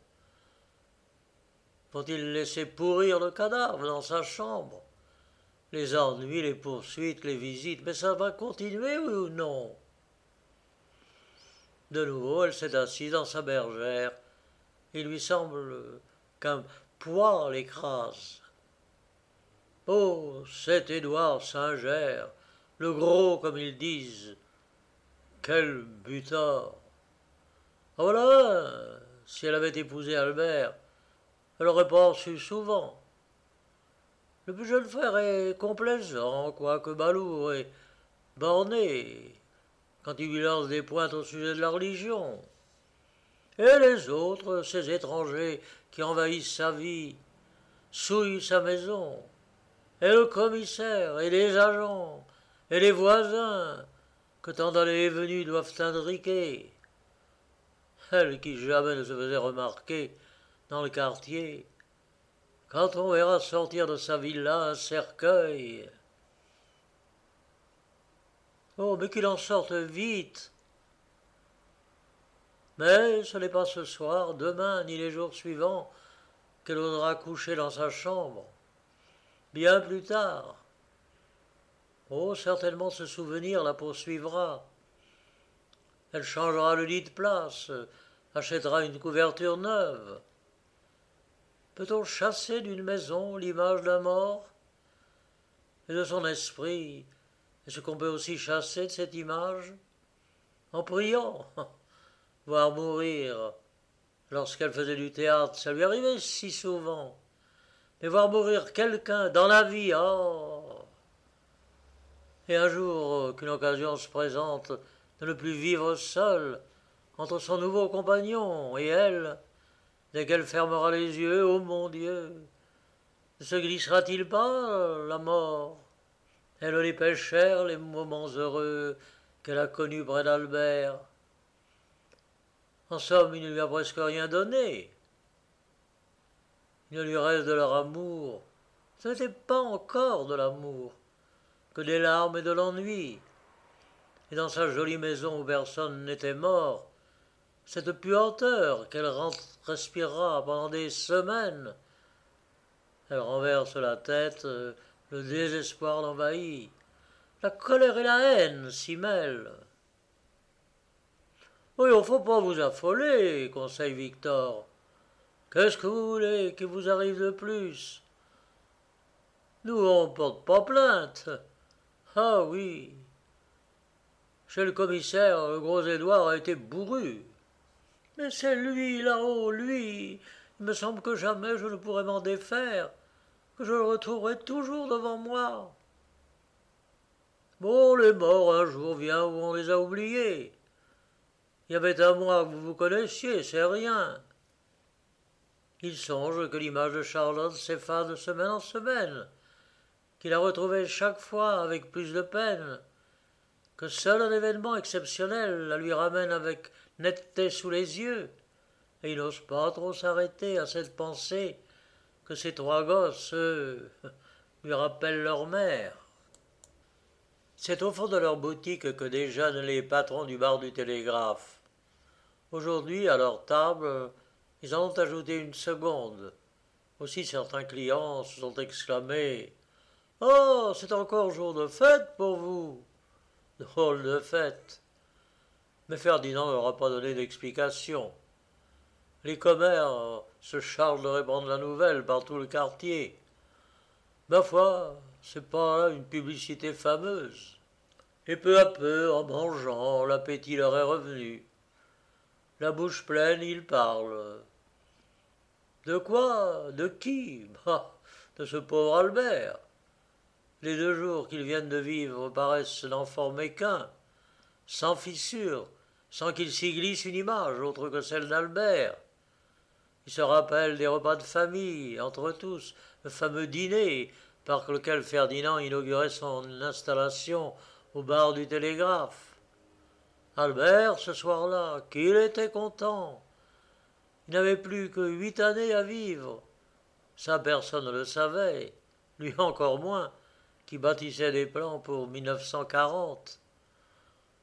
Faut-il laisser pourrir le cadavre dans sa chambre? Les ennuis, les poursuites, les visites, mais ça va continuer, oui ou non? De nouveau, elle s'est assise dans sa bergère. Il lui semble qu'un poids l'écrase. Oh, cet Édouard Singer, le gros comme ils disent, quel butor! Ah voilà, si elle avait épousé Albert, elle aurait pas su souvent. Le plus jeune frère est complaisant, quoique balourd et borné, quand il lui lance des pointes au sujet de la religion. Et les autres, ces étrangers qui envahissent sa vie, souillent sa maison, et le commissaire, et les agents, et les voisins, que tant d'allées et venues doivent indriquer. Elle qui jamais ne se faisait remarquer dans le quartier, quand on verra sortir de sa villa un cercueil. Oh, mais qu'il en sorte vite! Mais ce n'est pas ce soir, demain, ni les jours suivants, qu'elle osera coucher dans sa chambre. Bien plus tard. Oh, certainement ce souvenir la poursuivra. Elle changera le lit de place, achètera une couverture neuve. Peut-on chasser d'une maison l'image d'un mort? Et de son esprit, est-ce qu'on peut aussi chasser de cette image? En priant, voir mourir. Lorsqu'elle faisait du théâtre, ça lui arrivait si souvent. Mais voir mourir quelqu'un dans la vie, oh! Et un jour qu'une occasion se présente de ne plus vivre seule, entre son nouveau compagnon et elle, dès qu'elle fermera les yeux, ô mon Dieu, ne se glissera-t-il pas la mort? Elle les paie cher, les moments heureux qu'elle a connus près d'Albert. En somme, il ne lui a presque rien donné. Il ne lui reste de leur amour. Ce n'était pas encore de l'amour, que des larmes et de l'ennui. Et dans sa jolie maison où personne n'était mort, cette puanteur qu'elle respirera pendant des semaines, elle renverse la tête, le désespoir l'envahit, la colère et la haine s'y mêlent. Oui, il ne faut pas vous affoler, conseille Victor. Qu'est-ce que vous voulez qu'il vous arrive de plus? Nous, on ne porte pas plainte. Ah oui. Chez le commissaire, le gros Édouard a été bourru. Mais c'est lui, là-haut, lui. Il me semble que jamais je ne pourrai m'en défaire, que je le retrouverai toujours devant moi. Bon, les morts, un jour vient où on les a oubliés. Il y avait un mois que vous vous connaissiez, c'est rien. Il songe que l'image de Charlotte s'efface de semaine en semaine, qu'il la retrouvait chaque fois avec plus de peine, que seul un événement exceptionnel la lui ramène avec netteté sous les yeux, et il n'ose pas trop s'arrêter à cette pensée que ces trois gosses, eux, lui rappellent leur mère. C'est au fond de leur boutique que déjeunent les patrons du bar du Télégraphe. Aujourd'hui, à leur table, ils en ont ajouté une seconde. Aussi certains clients se sont exclamés « Oh, c'est encore jour de fête pour vous !» Drôle de fête. Mais Ferdinand n'aura pas donné d'explication. Les commères se chargent de répandre la nouvelle par tout le quartier. Ma foi, c'est pas là une publicité fameuse. Et peu à peu, en mangeant, l'appétit leur est revenu. La bouche pleine, ils parlent. De quoi? De qui? Bah, de ce pauvre Albert. Les 2 jours qu'ils viennent de vivre paraissent n'en former qu'un, sans fissure, sans qu'il s'y glisse une image autre que celle d'Albert. Ils se rappellent des repas de famille, entre tous, le fameux dîner par lequel Ferdinand inaugurait son installation au bar du Télégraphe. Albert, ce soir-là, qu'il était content. Il n'avait plus que 8 années à vivre. Ça, personne ne le savait, lui encore moins, qui bâtissait des plans pour 1940.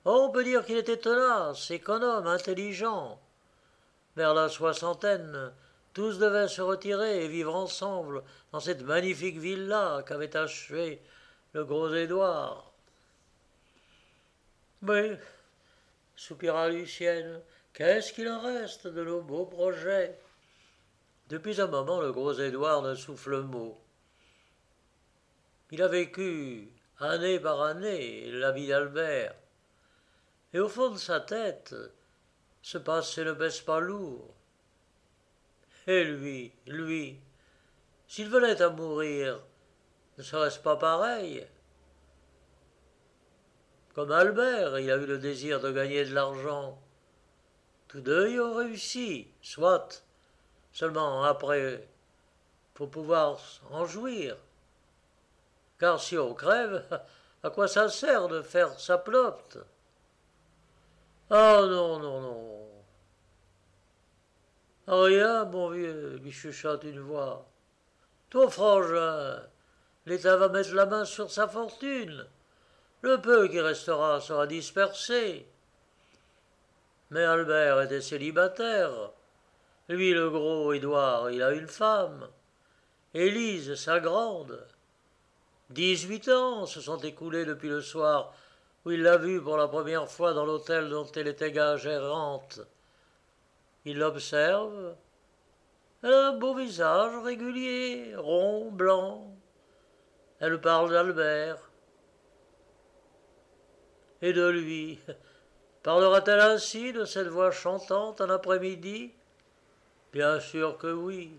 On peut dire qu'il était tenace, économe, intelligent. Vers la soixantaine, tous devaient se retirer et vivre ensemble dans cette magnifique villa qu'avait achevée le gros Édouard. Mais, soupira Lucienne, qu'est-ce qu'il en reste de nos beaux projets? Depuis un moment, le gros Édouard ne souffle mot. Il a vécu, année par année, la vie d'Albert. Et au fond de sa tête, ce passé ne baisse pas lourd. Et lui, s'il venait à mourir, ne serait-ce pas pareil? Comme Albert, il a eu le désir de gagner de l'argent. Tous deux y ont réussi, soit. Seulement après, faut pouvoir en jouir. Car si on crève, à quoi ça sert de faire sa plotte? Ah non, non, non. Rien, mon vieux, lui chuchote une voix. Ton frangin, l'État va mettre la main sur sa fortune. Le peu qui restera sera dispersé. Mais Albert était célibataire. Lui, le gros Édouard, il a une femme. Élise, sa grande. 18 ans se sont écoulés depuis le soir où il l'a vue pour la première fois dans l'hôtel dont elle était gérante. Il l'observe. Elle a un beau visage régulier, rond, blanc. Elle parle d'Albert. Et de lui. Parlera-t-elle ainsi de cette voix chantante un après-midi? Bien sûr que oui.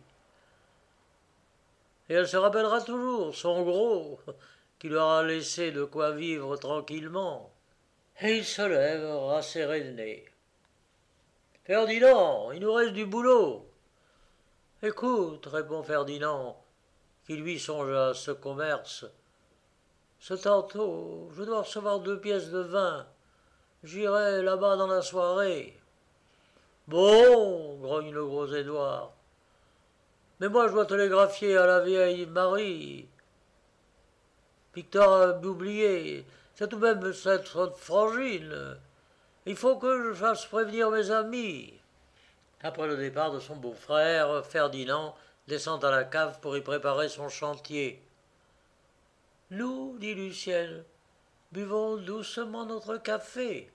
Et elle se rappellera toujours son gros, qui lui aura laissé de quoi vivre tranquillement. Et il se lève, rasséréné. Ferdinand, il nous reste du boulot. Écoute, répond Ferdinand, qui lui songe à ce commerce. Ce tantôt, je dois recevoir 2 pièces de vin. J'irai là-bas dans la soirée. Bon, grogne le gros Édouard. Mais moi, je dois télégraphier à la vieille Marie. Victor a oublié. C'est tout de même cette frangine. Il faut que je fasse prévenir mes amis. Après le départ de son beau-frère, Ferdinand descend à la cave pour y préparer son chantier. Nous, dit Lucienne, buvons doucement notre café.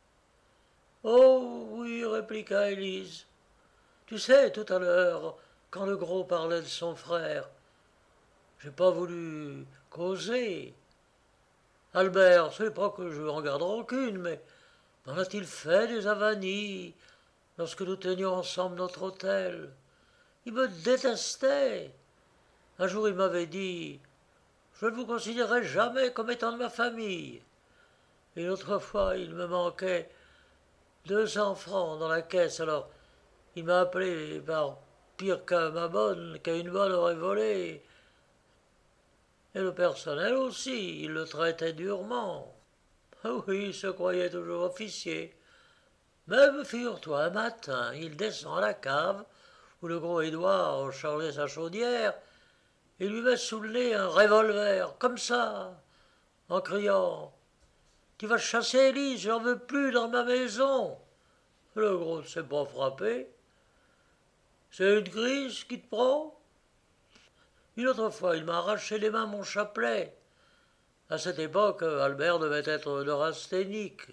Oh oui, répliqua Élise. Tu sais, tout à l'heure, quand le gros parlait de son frère, j'ai pas voulu causer. Albert, c'est pas que je en garde rancune, mais m'en a-t-il fait des avanies lorsque nous tenions ensemble notre hôtel? Il me détestait. Un jour, il m'avait dit « Je ne vous considérerai jamais comme étant de ma famille. » Et l'autre fois, il me manquait 200 francs dans la caisse, alors il m'a appelé par pire qu'à une bonne aurait volé. Et le personnel aussi, il le traitait durement. Oui, il se croyait toujours officier. Même, figure-toi, un matin, il descend à la cave où le gros Édouard chargeait sa chaudière et lui met sous le nez un revolver, comme ça, en criant « Tu vas chasser Élise, j'en veux plus dans ma maison !» Le gros ne s'est pas frappé. « C'est une crise qui te prend ?» Une autre fois, il m'a arraché les mains mon chapelet. À cette époque, Albert devait être neurasthénique.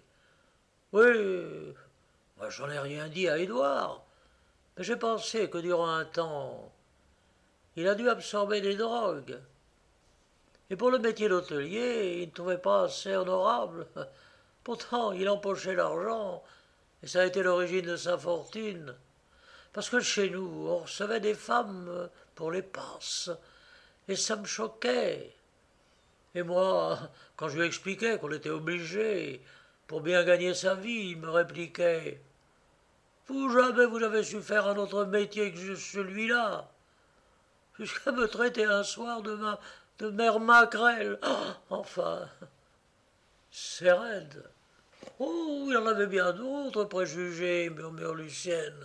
Oui, moi j'en ai rien dit à Édouard, mais j'ai pensé que durant un temps, il a dû absorber des drogues. Et pour le métier d'hôtelier, il ne trouvait pas assez honorable. Pourtant, il empochait l'argent, et ça a été l'origine de sa fortune. Parce que chez nous, on recevait des femmes pour les passes, et ça me choquait. Et moi, quand je lui expliquais qu'on était obligé, pour bien gagner sa vie, il me répliquait « Vous, jamais vous avez su faire un autre métier que celui-là, jusqu'à me traiter un soir de mère maquerelle. Enfin, c'est raide. » Oh, il en avait bien d'autres préjugés, murmure Lucienne.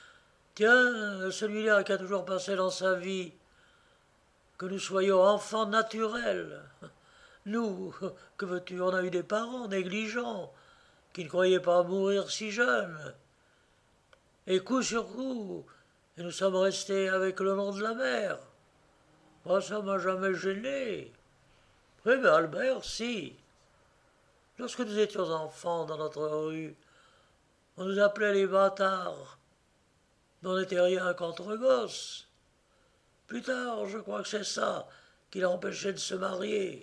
Tiens, celui-là qui a toujours passé dans sa vie que nous soyons enfants naturels. Nous, que veux-tu, on a eu des parents négligents, qui ne croyait pas mourir si jeune. Et coup sur coup, et nous sommes restés avec le nom de la mère. Moi, ça m'a jamais gêné. Oui, mais Albert, si. Lorsque nous étions enfants dans notre rue, on nous appelait les bâtards. Mais on n'était rien qu'entre gosses. Plus tard, je crois que c'est ça qui l'a empêché de se marier.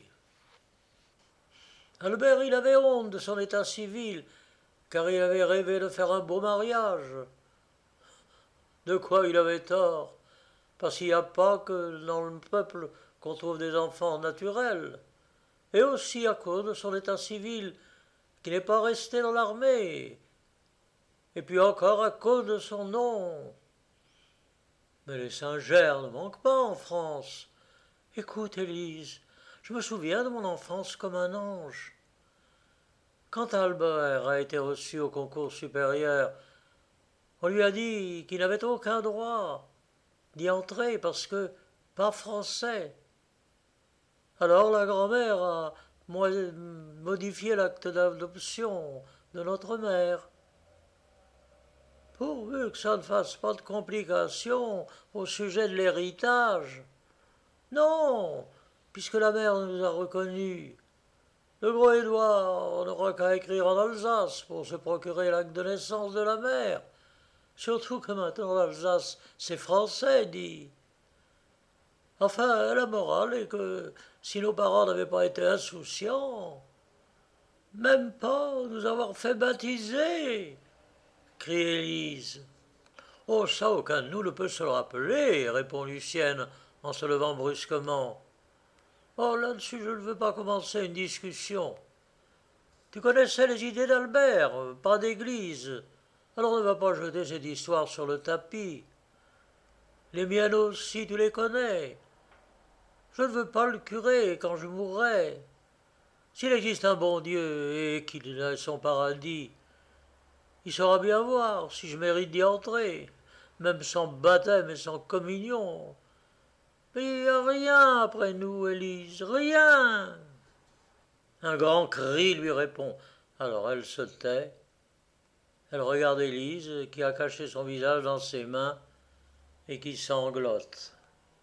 Albert, il avait honte de son état civil, car il avait rêvé de faire un beau mariage. De quoi il avait tort, parce qu'il n'y a pas que dans le peuple qu'on trouve des enfants naturels, et aussi à cause de son état civil, qui n'est pas resté dans l'armée, et puis encore à cause de son nom. Mais les Saint-Gers ne manquent pas en France. Écoute, Élise, je me souviens de mon enfance comme un ange. Quand Albert a été reçu au concours supérieur, on lui a dit qu'il n'avait aucun droit d'y entrer parce que pas français. Alors la grand-mère a modifié l'acte d'adoption de notre mère. Pourvu que ça ne fasse pas de complications au sujet de l'héritage. Non, puisque la mère nous a reconnus. Le gros Édouard n'aura qu'à écrire en Alsace pour se procurer l'acte de naissance de la mère. Surtout que maintenant l'Alsace, c'est français, dit. Enfin, la morale est que si nos parents n'avaient pas été insouciants, même pas nous avoir fait baptiser, crie Élise. Oh, ça, aucun de nous ne peut se le rappeler, répond Lucienne en se levant brusquement. Oh, là-dessus, je ne veux pas commencer une discussion. Tu connaissais les idées d'Albert, pas d'église. Alors ne va pas jeter cette histoire sur le tapis. Les miennes aussi, tu les connais. Je ne veux pas le curé quand je mourrai. S'il existe un bon Dieu et qu'il a son paradis, il saura bien voir si je mérite d'y entrer, même sans baptême et sans communion. Mais il n'y a rien après nous, Élise, rien. Un grand cri lui répond. Alors elle se tait. Elle regarde Élise, qui a caché son visage dans ses mains et qui sanglote.